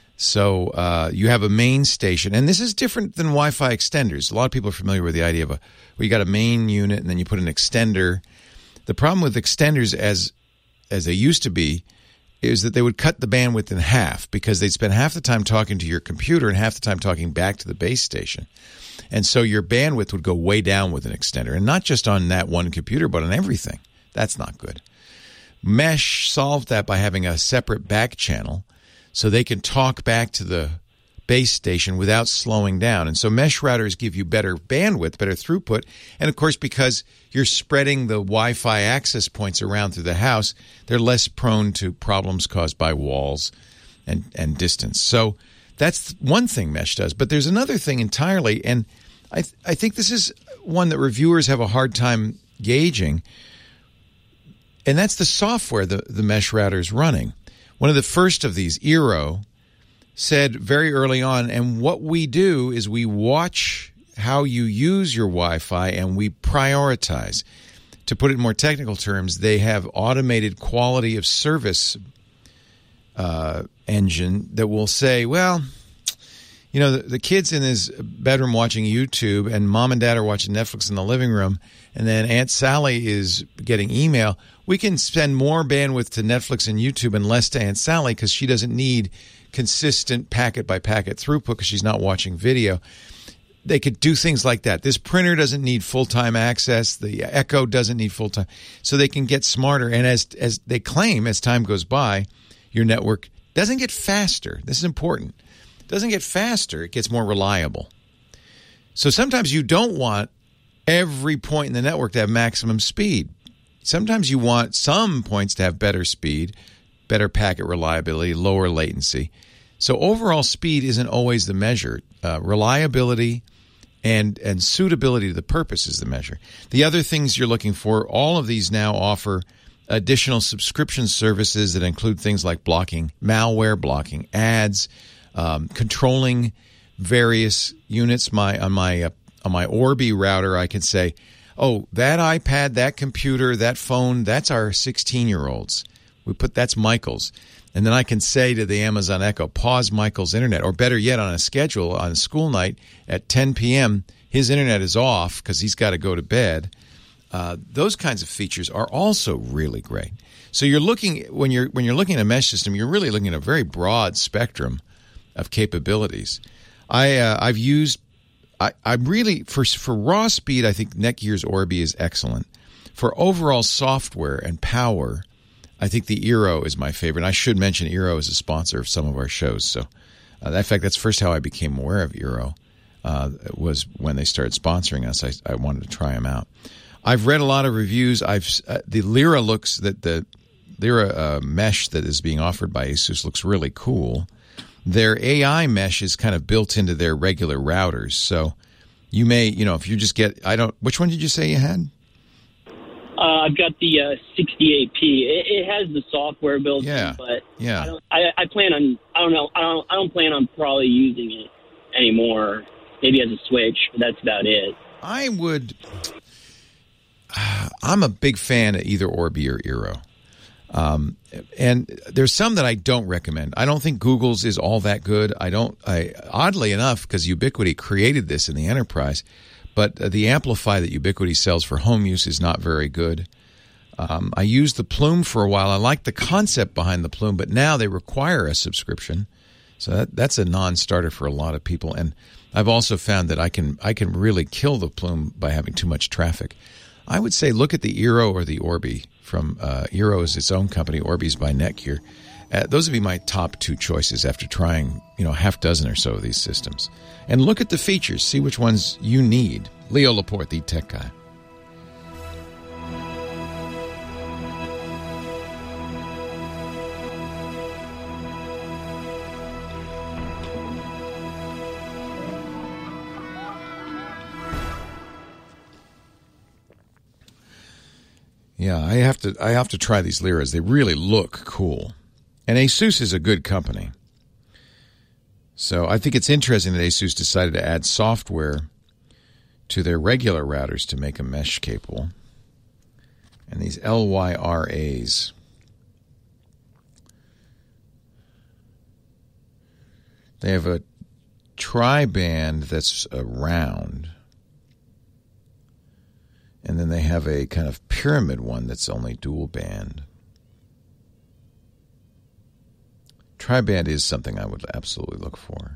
So you have a main station, and this is different than Wi-Fi extenders. A lot of people are familiar with the idea of you got a main unit and then you put an extender. The problem with extenders, as they used to be, is that they would cut the bandwidth in half because they'd spend half the time talking to your computer and half the time talking back to the base station. And so your bandwidth would go way down with an extender, and not just on that one computer, but on everything. That's not good. Mesh solved that by having a separate back channel so they can talk back to the base station without slowing down. And so mesh routers give you better bandwidth, better throughput. And, of course, because you're spreading the Wi-Fi access points around through the house, they're less prone to problems caused by walls and distance. So That's one thing mesh does. But there's another thing entirely, and I think this is one that reviewers have a hard time gauging, and that's the software the mesh router is running. One of the first of these, Eero, said very early on, and what we do is we watch how you use your Wi-Fi and we prioritize. To put it in more technical terms, they have automated quality of service engine that will say, well, you know, the kid's in his bedroom watching YouTube and mom and dad are watching Netflix in the living room, and then Aunt Sally is getting email. We can spend more bandwidth to Netflix and YouTube and less to Aunt Sally because she doesn't need consistent packet-by-packet throughput because she's not watching video. They could do things like that. This printer doesn't need full-time access. The Echo doesn't need full-time. So they can get smarter. And as they claim, as time goes by, your network doesn't get faster. This is important. It doesn't get faster. It gets more reliable. So sometimes you don't want every point in the network to have maximum speed. Sometimes you want some points to have better speed, better packet reliability, lower latency. So overall speed isn't always the measure. Reliability and suitability to the purpose is the measure. The other things you're looking for, all of these now offer additional subscription services that include things like blocking malware, blocking ads, controlling various units. On my Orbi router, I can say, oh, that iPad, that computer, that phone, that's our 16-year-olds. That's Michael's. And then I can say to the Amazon Echo, pause Michael's internet. Or better yet, on a schedule, on a school night at 10 p.m., his internet is off because he's got to go to bed. Those kinds of features are also really great. So you're looking when you're looking at a mesh system, you're really looking at a very broad spectrum of capabilities. I've used I really for raw speed, I think Netgear's Orbi is excellent. For overall software and power, I think the Eero is my favorite. And I should mention Eero is a sponsor of some of our shows. So, in fact, that's first how I became aware of Eero. Was when they started sponsoring us. I wanted to try them out. I've read a lot of reviews. The Lyra the Lyra mesh that is being offered by ASUS looks really cool. Their AI mesh is kind of built into their regular routers. So you may, if you just get, which one did you say you had? I've got the 68P. It has the software built in, but yeah. I plan on, I don't know, I don't plan on probably using it anymore. Maybe as a switch, but that's about it. I'm a big fan of either Orbi or Eero. And there's some that I don't recommend. I don't think Google's is all that good. Oddly enough, because Ubiquiti created this in the enterprise, but the Amplify that Ubiquiti sells for home use is not very good. I used the Plume for a while. I like the concept behind the Plume, but now they require a subscription. So that's a non-starter for a lot of people. And I've also found that I can really kill the Plume by having too much traffic. I would say look at the Eero or the Orbi. From Eero is its own company, Orbi's by Netgear. Those would be my top two choices after trying, half dozen or so of these systems. And look at the features, see which ones you need. Leo Laporte, the tech guy. Yeah, I have to try these Lyras. They really look cool. And ASUS is a good company. So I think it's interesting that ASUS decided to add software to their regular routers to make them mesh capable. And these LYRAs. They have a tri-band that's round. And then they have a kind of pyramid one that's only dual band. Tri-band is something I would absolutely look for.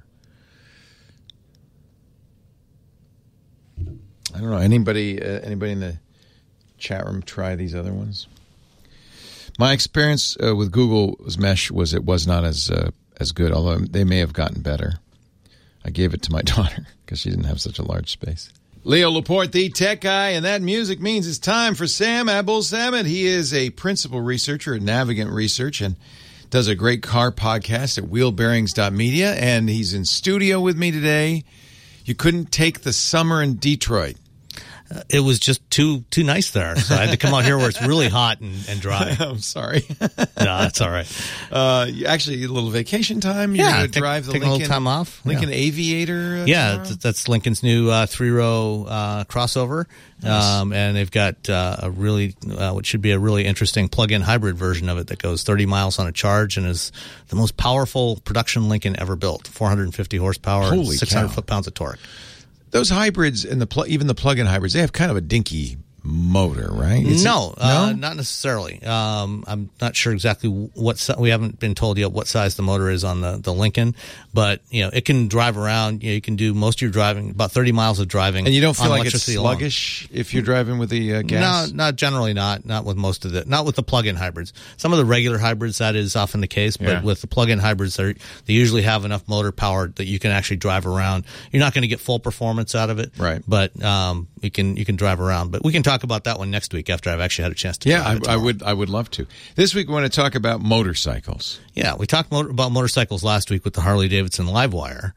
I don't know. Anybody in the chat room try these other ones? My experience with Google's mesh was it was not as good, although they may have gotten better. I gave it to my daughter because she didn't have such a large space. Leo Laporte, the tech guy, and that music means it's time for Sam Abul-Samad. He is a principal researcher at Navigant Research, and does a great car podcast at wheelbearings.media, and he's in studio with me today. You couldn't take the summer in Detroit. It was just too nice there, so I had to come out here where it's really hot and dry. I'm sorry. No, that's all right. Actually, a little vacation time. You're going to drive the Lincoln, Lincoln, a little time off. Lincoln Aviator. That's Lincoln's new 3-row crossover, nice. And they've got a really what should be a really interesting plug-in hybrid version of it that goes 30 miles on a charge and is the most powerful production Lincoln ever built. 450 horsepower, and 600 foot-pounds of torque. Those hybrids and even the plug-in hybrids, they have kind of a dinky motor, right? No, not necessarily. I'm not sure exactly we haven't been told yet what size the motor is on the Lincoln, but it can drive around. You can do most of your driving, about 30 miles of driving, and you don't feel like it's sluggish sluggish if you're driving with the gas. No, generally not. Not with most of not with the plug-in hybrids. Some of the regular hybrids that is often the case, but with the plug-in hybrids, they usually have enough motor power that you can actually drive around. You're not going to get full performance out of it, right? But you can drive around. But we can talk about that one next week after I've actually had a chance to. I would love to. This week we want to talk about motorcycles. Yeah, we talked about motorcycles last week with the Harley-Davidson Livewire.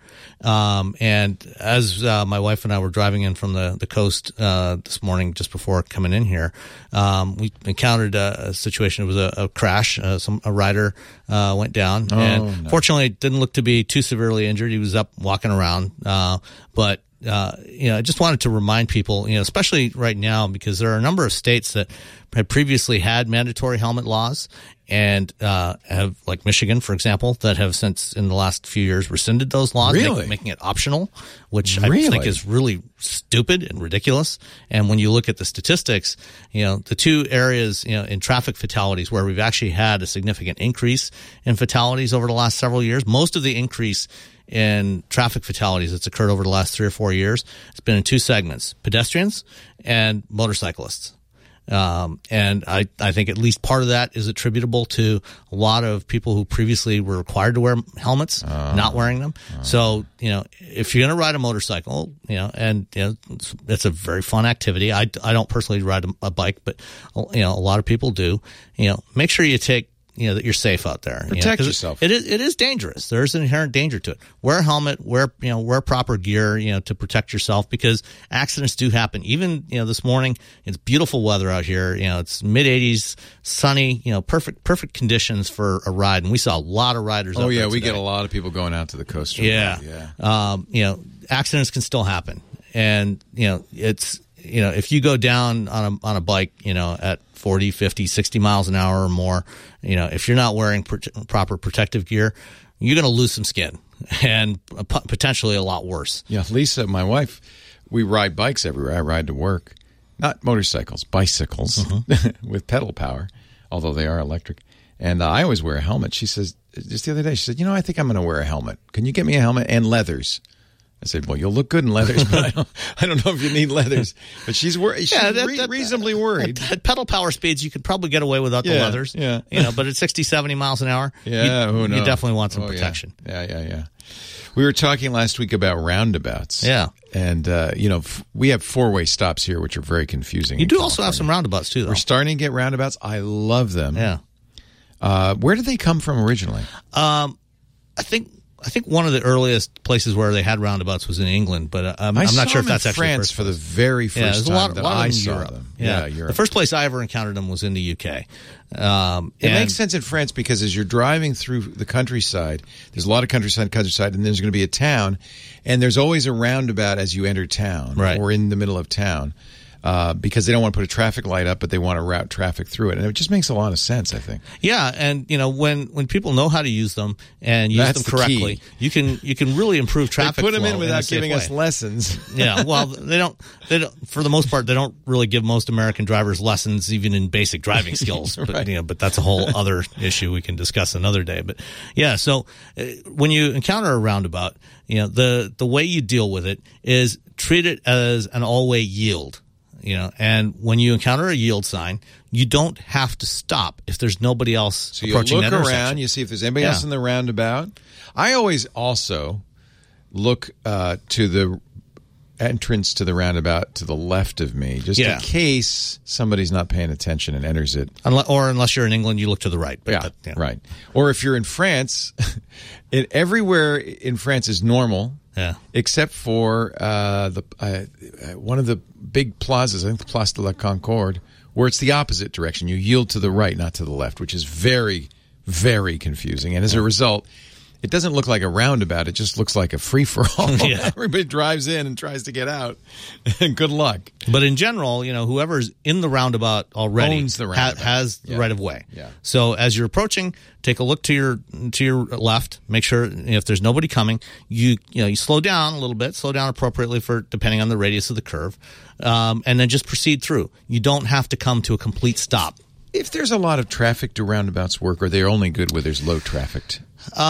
And as my wife and I were driving in from the coast this morning just before coming in here, we encountered a situation. It was a crash. A rider went down. Fortunately, it didn't look to be too severely injured. He was up walking around. But I just wanted to remind people, especially right now, because there are a number of states that had previously had mandatory helmet laws and have, like Michigan, for example, that have since in the last few years rescinded those laws, making it optional, which I think is really stupid and ridiculous. And when you look at the statistics, the two areas, in traffic fatalities where we've actually had a significant increase in fatalities over the last several years, most of the increase in traffic fatalities that's occurred over the last 3 or 4 years, it's been in two segments: pedestrians and motorcyclists. And I think at least part of that is attributable to a lot of people who previously were required to wear helmets, not wearing them. So, if you're going to ride a motorcycle, it's a very fun activity. I don't personally ride a bike, but, a lot of people do. Make sure you take, that you're safe out there. Protect yourself. It is dangerous. There is an inherent danger to it. Wear a helmet, wear proper gear, to protect yourself, because accidents do happen. Even, this morning, it's beautiful weather out here. It's mid-80s, sunny, perfect conditions for a ride. And we saw a lot of riders out there today. We get a lot of people going out to the coast. Accidents can still happen. And, if you go down on a bike, at 40, 50, 60 miles an hour or more, if you're not wearing proper protective gear, you're going to lose some skin and potentially a lot worse. Yeah, Lisa, my wife, we ride bikes everywhere. I ride to work. Not motorcycles, bicycles with pedal power, although they are electric. And I always wear a helmet. She says, just the other day, she said, I think I'm going to wear a helmet. Can you get me a helmet and leathers? I said, well, you'll look good in leathers, but I don't know if you need leathers. But she's reasonably worried. At pedal power speeds, you could probably get away without the leathers. Yeah. But at 60, 70 miles an hour, you definitely want some protection. Yeah. We were talking last week about roundabouts. Yeah. And, we have four-way stops here, which are very confusing. You do also have some roundabouts, too, though. We're starting to get roundabouts. I love them. Yeah. Where did they come from originally? I think one of the earliest places where they had roundabouts was in England, but I'm not sure if that's actually France for the very first time that I saw them. Yeah, Europe. The first place I ever encountered them was in the UK. It makes sense in France because as you're driving through the countryside, there's a lot of countryside, and there's going to be a town, and there's always a roundabout as you enter town or in the middle of town. Because they don't want to put a traffic light up, but they want to route traffic through it. And it just makes a lot of sense, I think. Yeah, and when people know how to use them and use them correctly, you can really improve traffic flow. They put them in without giving us lessons. Yeah, well, they don't for the most part, they don't really give most American drivers lessons even in basic driving skills. But that's a whole other issue we can discuss another day. But yeah, so when you encounter a roundabout, the way you deal with it is treat it as an all-way yield. And when you encounter a yield sign, you don't have to stop if there's nobody else approaching that intersection. So you look around, you see if there's anybody else in the roundabout. I always also look to the entrance to the roundabout to the left of me, just in case somebody's not paying attention and enters it. Unless you're in England, you look to the right. But Right. Or if you're in France, everywhere in France is normal, except for one of the big plazas, I think the Place de la Concorde, where it's the opposite direction. You yield to the right, not to the left, which is very, very confusing. And as a result, it doesn't look like a roundabout. It just looks like a free-for-all. Everybody drives in and tries to get out. Good luck. But in general, whoever's in the roundabout already owns the roundabout. has the right of way. Yeah. So as you're approaching, take a look to your left. Make sure if there's nobody coming, you slow down a little bit. Slow down appropriately for depending on the radius of the curve, and then just proceed through. You don't have to come to a complete stop. If there's a lot of traffic, do roundabouts work, or they're only good where there's low traffic?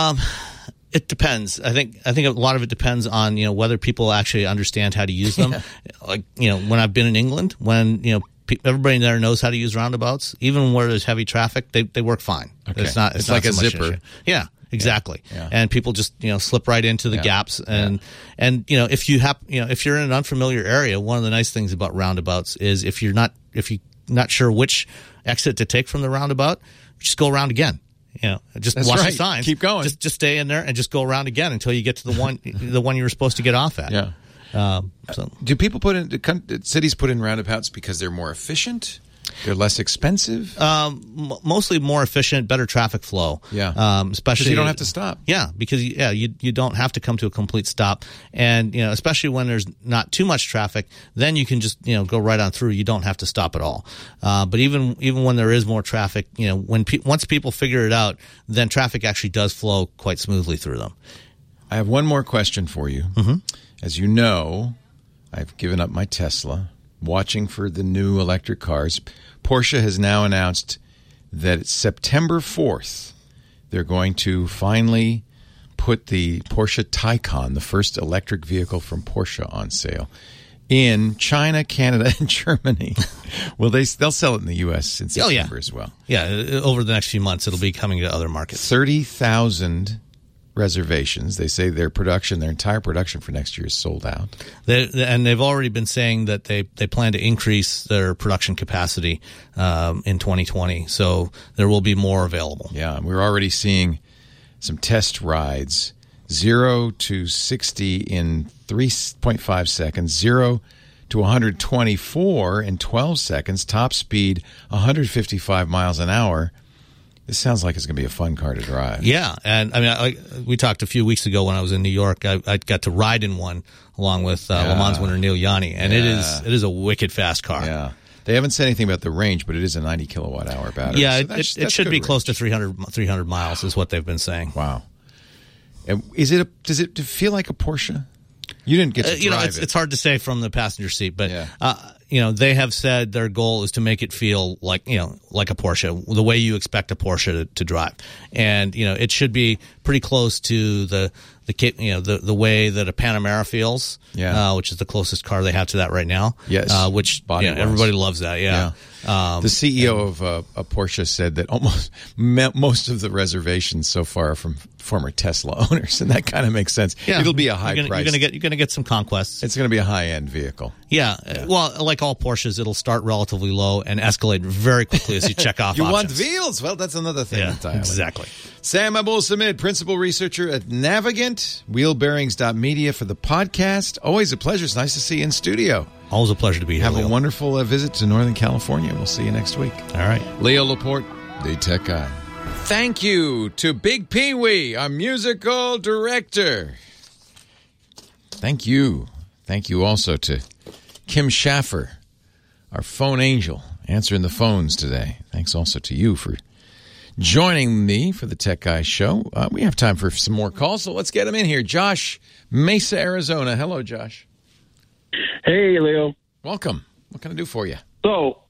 It depends. I think a lot of it depends on whether people actually understand how to use them. Like when I've been in England, when everybody there knows how to use roundabouts, even where there's heavy traffic, they work fine. Okay. It's not like so a much zipper. issue. Yeah. Exactly. Yeah. And people just, slip right into the gaps. And if you're in an unfamiliar area, one of the nice things about roundabouts is if you're not sure which exit to take from the roundabout, just go around again. Just That's watch right. the signs. Keep going. Just stay in there and just go around again until you get to the one you were supposed to get off at. Yeah. Do people cities put in roundabouts because they're more efficient? They're less expensive? Mostly more efficient, better traffic flow. Yeah. Especially because you don't have to stop. Yeah, because you don't have to come to a complete stop, and especially when there's not too much traffic, then you can just go right on through. You don't have to stop at all. But even when there is more traffic, once people figure it out, then traffic actually does flow quite smoothly through them. I have one more question for you. Mm-hmm. As you know, I've given up my Tesla, watching for the new electric cars. Porsche has now announced that it's September 4th. They're going to finally put the Porsche Taycan, the first electric vehicle from Porsche, on sale in China, Canada, and Germany. Well, they'll sell it in the U.S. in September as well. Yeah, over the next few months, it'll be coming to other markets. 30,000 reservations. They say their entire production for next year is sold out. And they've already been saying that they plan to increase their production capacity in 2020. So there will be more available. Yeah, and we're already seeing some test rides, 0 to 60 in 3.5 seconds, 0 to 124 in 12 seconds, top speed 155 miles an hour. This sounds like it's going to be a fun car to drive. Yeah, and I mean, we talked a few weeks ago when I was in New York. I got to ride in one along with Le Mans winner Neil Yanni, and it is a wicked fast car. Yeah, they haven't said anything about the range, but it is a 90 kilowatt hour battery. Yeah, so it should be close to 300 miles is what they've been saying. Wow. And does it feel like a Porsche? You didn't get to drive it. It's hard to say from the passenger seat, but they have said their goal is to make it feel like a Porsche, the way you expect a Porsche to drive, and it should be pretty close to the way that a Panamera feels, which is the closest car they have to that right now. Yes, which everybody loves that. Yeah. The CEO of a Porsche said that most of the reservations so far are from former Tesla owners, and that kind of makes sense. Yeah. It'll be a high price. You're gonna get some conquests. It's going to be a high end vehicle. Yeah. Well, like all Porsches, it'll start relatively low and escalate very quickly as you check off you options. Want wheels? Well, that's another thing. Yeah, exactly. Sam Abul-Samid, principal researcher at Navigant, wheelbearings.media for the podcast. Always a pleasure. It's nice to see you in studio. Always a pleasure to be here. Have Leo. a wonderful visit to Northern California. We'll see you next week. All right. Leo Laporte, the tech guy. Thank you to Big Pee Wee, our musical director. Thank you. Thank you also to Kim Schaffer, our phone angel, answering the phones today. Thanks also to you for joining me for the Tech Guy Show. We have time for some more calls, so let's get them in here. Josh, Mesa, Arizona. Hello, Josh. Hey, Leo. Welcome. What can I do for you? So,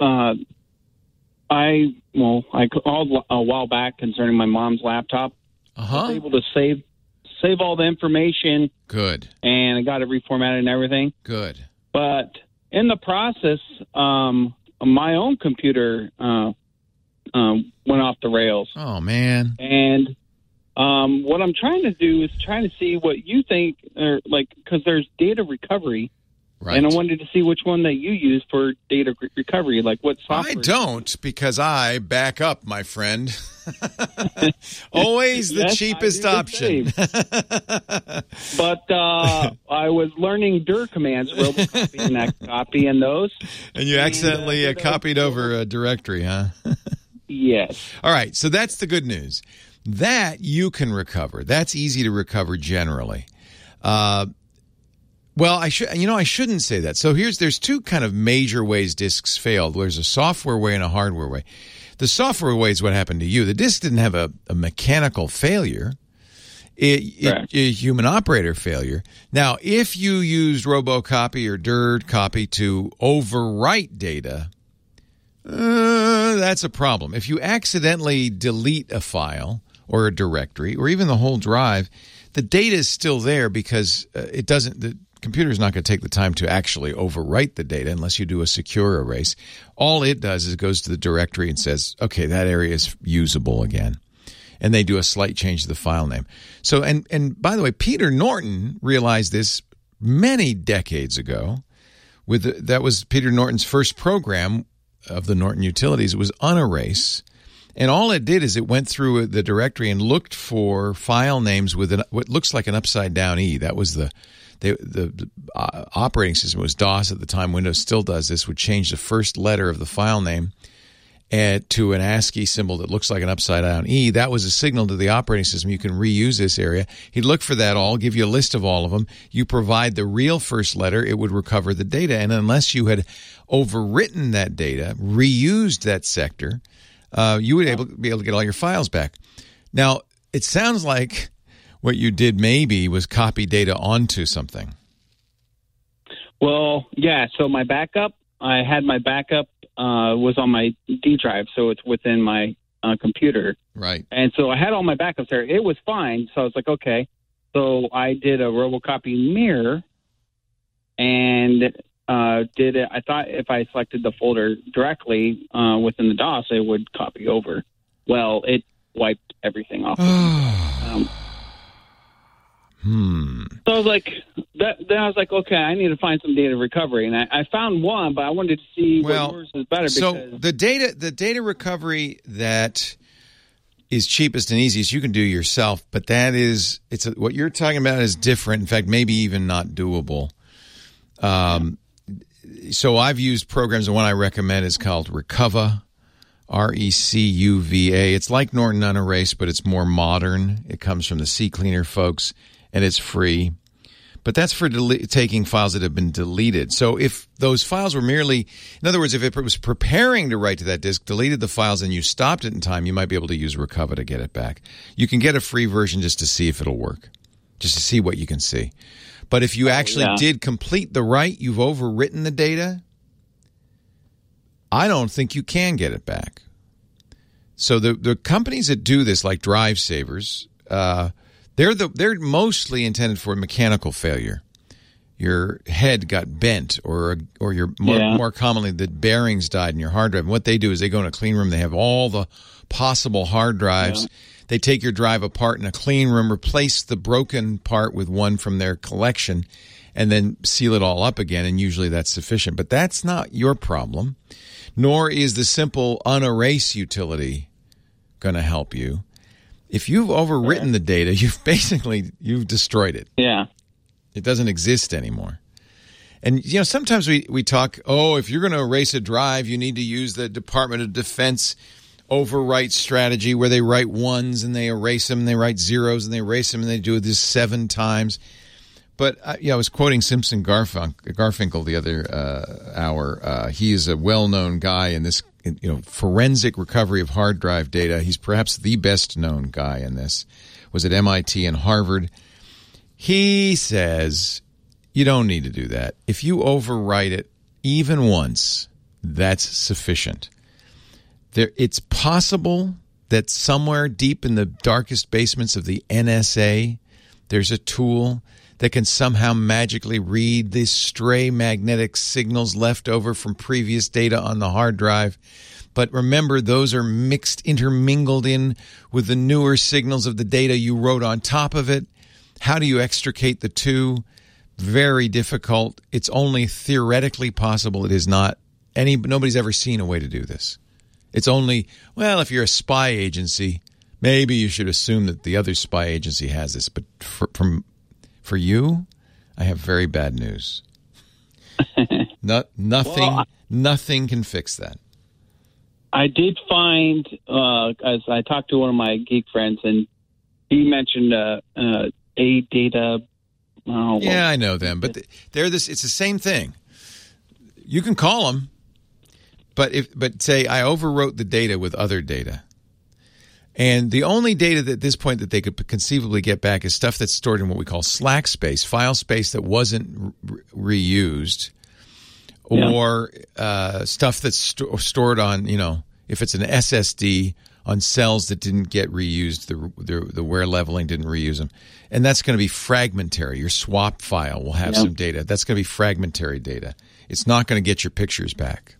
I called a while back concerning my mom's laptop. I was able to save all the information. Good. And I got it reformatted and everything. Good. But in the process, my own computer went off the rails. Oh, man. And What I'm trying to do is trying to see what you think, or because there's data recovery. Right. And I wanted to see which one that you use for data recovery, like what software. I don't, because I back up, my friend. Always the Yes, cheapest I do option. But I was learning dir commands, robocopy and copying those. And you accidentally copied over a directory, huh? Yes. All right, so that's the good news. That you can recover. That's easy to recover generally. Well, I shouldn't say that. So there's two kind of major ways disks failed. There's a software way and a hardware way. The software way is what happened to you. The disk didn't have a mechanical failure. It human operator failure. Now, if you used robocopy or dir copy to overwrite data, that's a problem. If you accidentally delete a file or a directory or even the whole drive, the data is still there because the computer is not going to take the time to actually overwrite the data unless you do a secure erase. All it does is it goes to the directory and says, okay, that area is usable again. And they do a slight change to the file name. So, and by the way, Peter Norton realized this many decades ago. That was Peter Norton's first program of the Norton Utilities. It was unerase. And all it did is it went through the directory and looked for file names with what looks like an upside down E. That was the operating system. It was DOS at the time. Windows still does this. Would change the first letter of the file name to an ASCII symbol that looks like an upside down E. That was a signal to the operating system. You can reuse this area. He'd look for that all, give you a list of all of them. You provide the real first letter, it would recover the data. And unless you had overwritten that data, reused that sector, you would be able to get all your files back. Now, it sounds like what you did maybe was copy data onto something. Well, yeah. So my backup, was on my D drive, so it's within my computer. Right. And so I had all my backups there. It was fine. So I was like, okay. So I did a robocopy mirror and did it. I thought if I selected the folder directly within the DOS, it would copy over. Well, it wiped everything off. So I was like, then I was like, okay, I need to find some data recovery, and I found one, but I wanted to see what yours is better. So because the data recovery that is cheapest and easiest you can do yourself, but what you're talking about is different. In fact, maybe even not doable. So I've used programs. The one I recommend is called Recuva, Recuva. It's like Norton Unerase, but it's more modern. It comes from the CCleaner folks, and it's free. But that's for taking files that have been deleted. So if those files were merely, in other words, if it was preparing to write to that disk, deleted the files, and you stopped it in time, you might be able to use Recuva to get it back. You can get a free version just to see if it'll work, just to see what you can see. But if you actually did complete the write, you've overwritten the data, I don't think you can get it back. So the companies that do this, like Drive Savers, they're mostly intended for mechanical failure. Your head got bent, or more commonly, the bearings died in your hard drive. And what they do is they go in a clean room. They have all the possible hard drives. Yeah. They take your drive apart in a clean room, replace the broken part with one from their collection, and then seal it all up again. And usually that's sufficient. But that's not your problem, nor is the simple unerase utility going to help you. If you've overwritten the data, you've destroyed it. Yeah. It doesn't exist anymore. And, sometimes we talk, if you're going to erase a drive, you need to use the Department of Defense overwrite strategy where they write ones and they erase them, and they write zeros and they erase them, and they do this 7 times. But, I was quoting Simpson Garfinkel the other hour. He is a well-known guy in this forensic recovery of hard drive data. He's perhaps the best known guy in this. Was at MIT and Harvard. He says you don't need to do that. If you overwrite it even once, that's sufficient. It's possible that somewhere deep in the darkest basements of the NSA, there's a tool that can somehow magically read these stray magnetic signals left over from previous data on the hard drive. But remember, those are intermingled in with the newer signals of the data you wrote on top of it. How do you extricate the two? Very difficult. It's only theoretically possible. It is not. Nobody's ever seen a way to do this. It's only, well, if you're a spy agency, maybe you should assume that the other spy agency has this. But for you, I have very bad news. Nothing can fix that. I did find, as I talked to one of my geek friends, and he mentioned a data. Yeah, I know them, but they're this. It's the same thing. You can call them, but say I overwrote the data with other data, and the only data at this point that they could conceivably get back is stuff that's stored in what we call slack space, file space that wasn't reused. Or stuff that's stored on, if it's an SSD on cells that didn't get reused, the wear leveling didn't reuse them. And that's going to be fragmentary. Your swap file will have some data. That's going to be fragmentary data. It's not going to get your pictures back.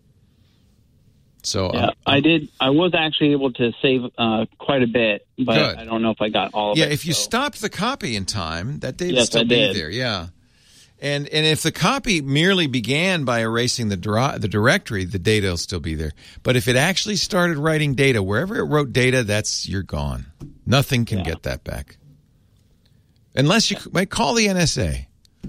So I was actually able to save quite a bit, but good. I don't know if I got all of it. Yeah, if you stopped the copy in time, that data would still be there. Yeah. And if the copy merely began by erasing the directory, the data will still be there. But if it actually started writing data, wherever it wrote data, you're gone. Nothing can get that back. Unless you might call the NSA.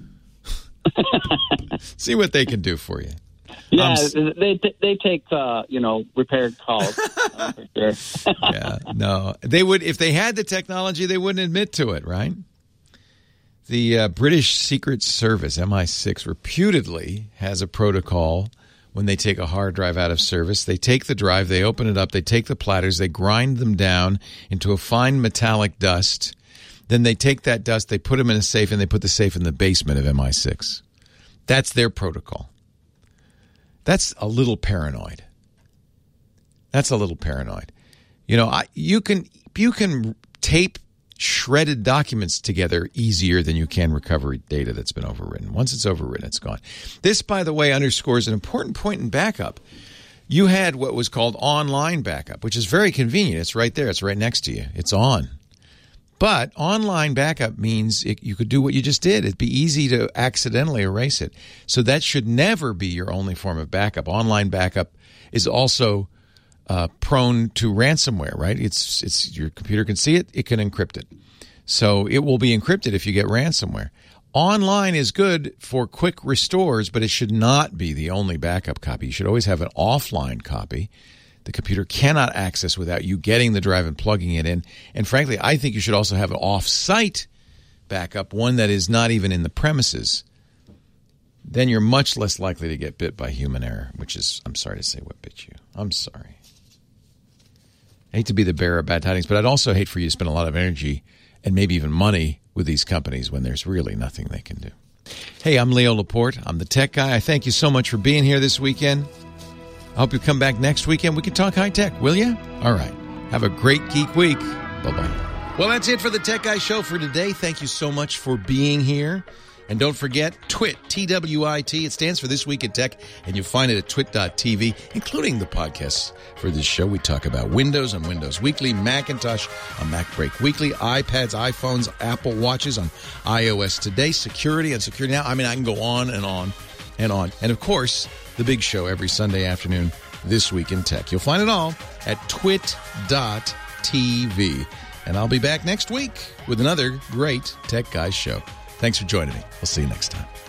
See what they can do for you. Yeah, they take repaired calls. For sure. Yeah, no, they would if they had the technology, they wouldn't admit to it, right? The British Secret Service, MI6, reputedly has a protocol when they take a hard drive out of service. They take the drive, they open it up, they take the platters, they grind them down into a fine metallic dust. Then they take that dust, they put them in a safe, and they put the safe in the basement of MI6. That's their protocol. That's a little paranoid. You can tape shredded documents together easier than you can recover data that's been overwritten. Once it's overwritten, it's gone. This, by the way, underscores an important point in backup. You had what was called online backup, which is very convenient. It's right there. It's right next to you. It's on. But online backup means you could do what you just did. It'd be easy to accidentally erase it. So that should never be your only form of backup. Online backup is also prone to ransomware, right? It's your computer can see it, it can encrypt it. So it will be encrypted if you get ransomware. Online is good for quick restores, but it should not be the only backup copy. You should always have an offline copy. The computer cannot access without you getting the drive and plugging it in. And frankly, I think you should also have an off-site backup, one that is not even in the premises. Then you're much less likely to get bit by human error, which is, I'm sorry to say, what bit you. I'm sorry. I hate to be the bearer of bad tidings, but I'd also hate for you to spend a lot of energy and maybe even money with these companies when there's really nothing they can do. Hey, I'm Leo Laporte. I'm the tech guy. I thank you so much for being here this weekend. I hope you come back next weekend. We can talk high tech, will you? All right. Have a great geek week. Bye-bye. Well, that's it for the Tech Guy Show for today. Thank you so much for being here. And don't forget, TWIT, T-W-I-T. It stands for This Week in Tech, and you'll find it at twit.tv, including the podcasts for this show. We talk about Windows on Windows Weekly, Macintosh on Mac Break Weekly, iPads, iPhones, Apple Watches on iOS Today, security on Security Now. I mean, I can go on and on and on. And, of course, the big show every Sunday afternoon, This Week in Tech. You'll find it all at twit.tv. And I'll be back next week with another great Tech Guys show. Thanks for joining me. We'll see you next time.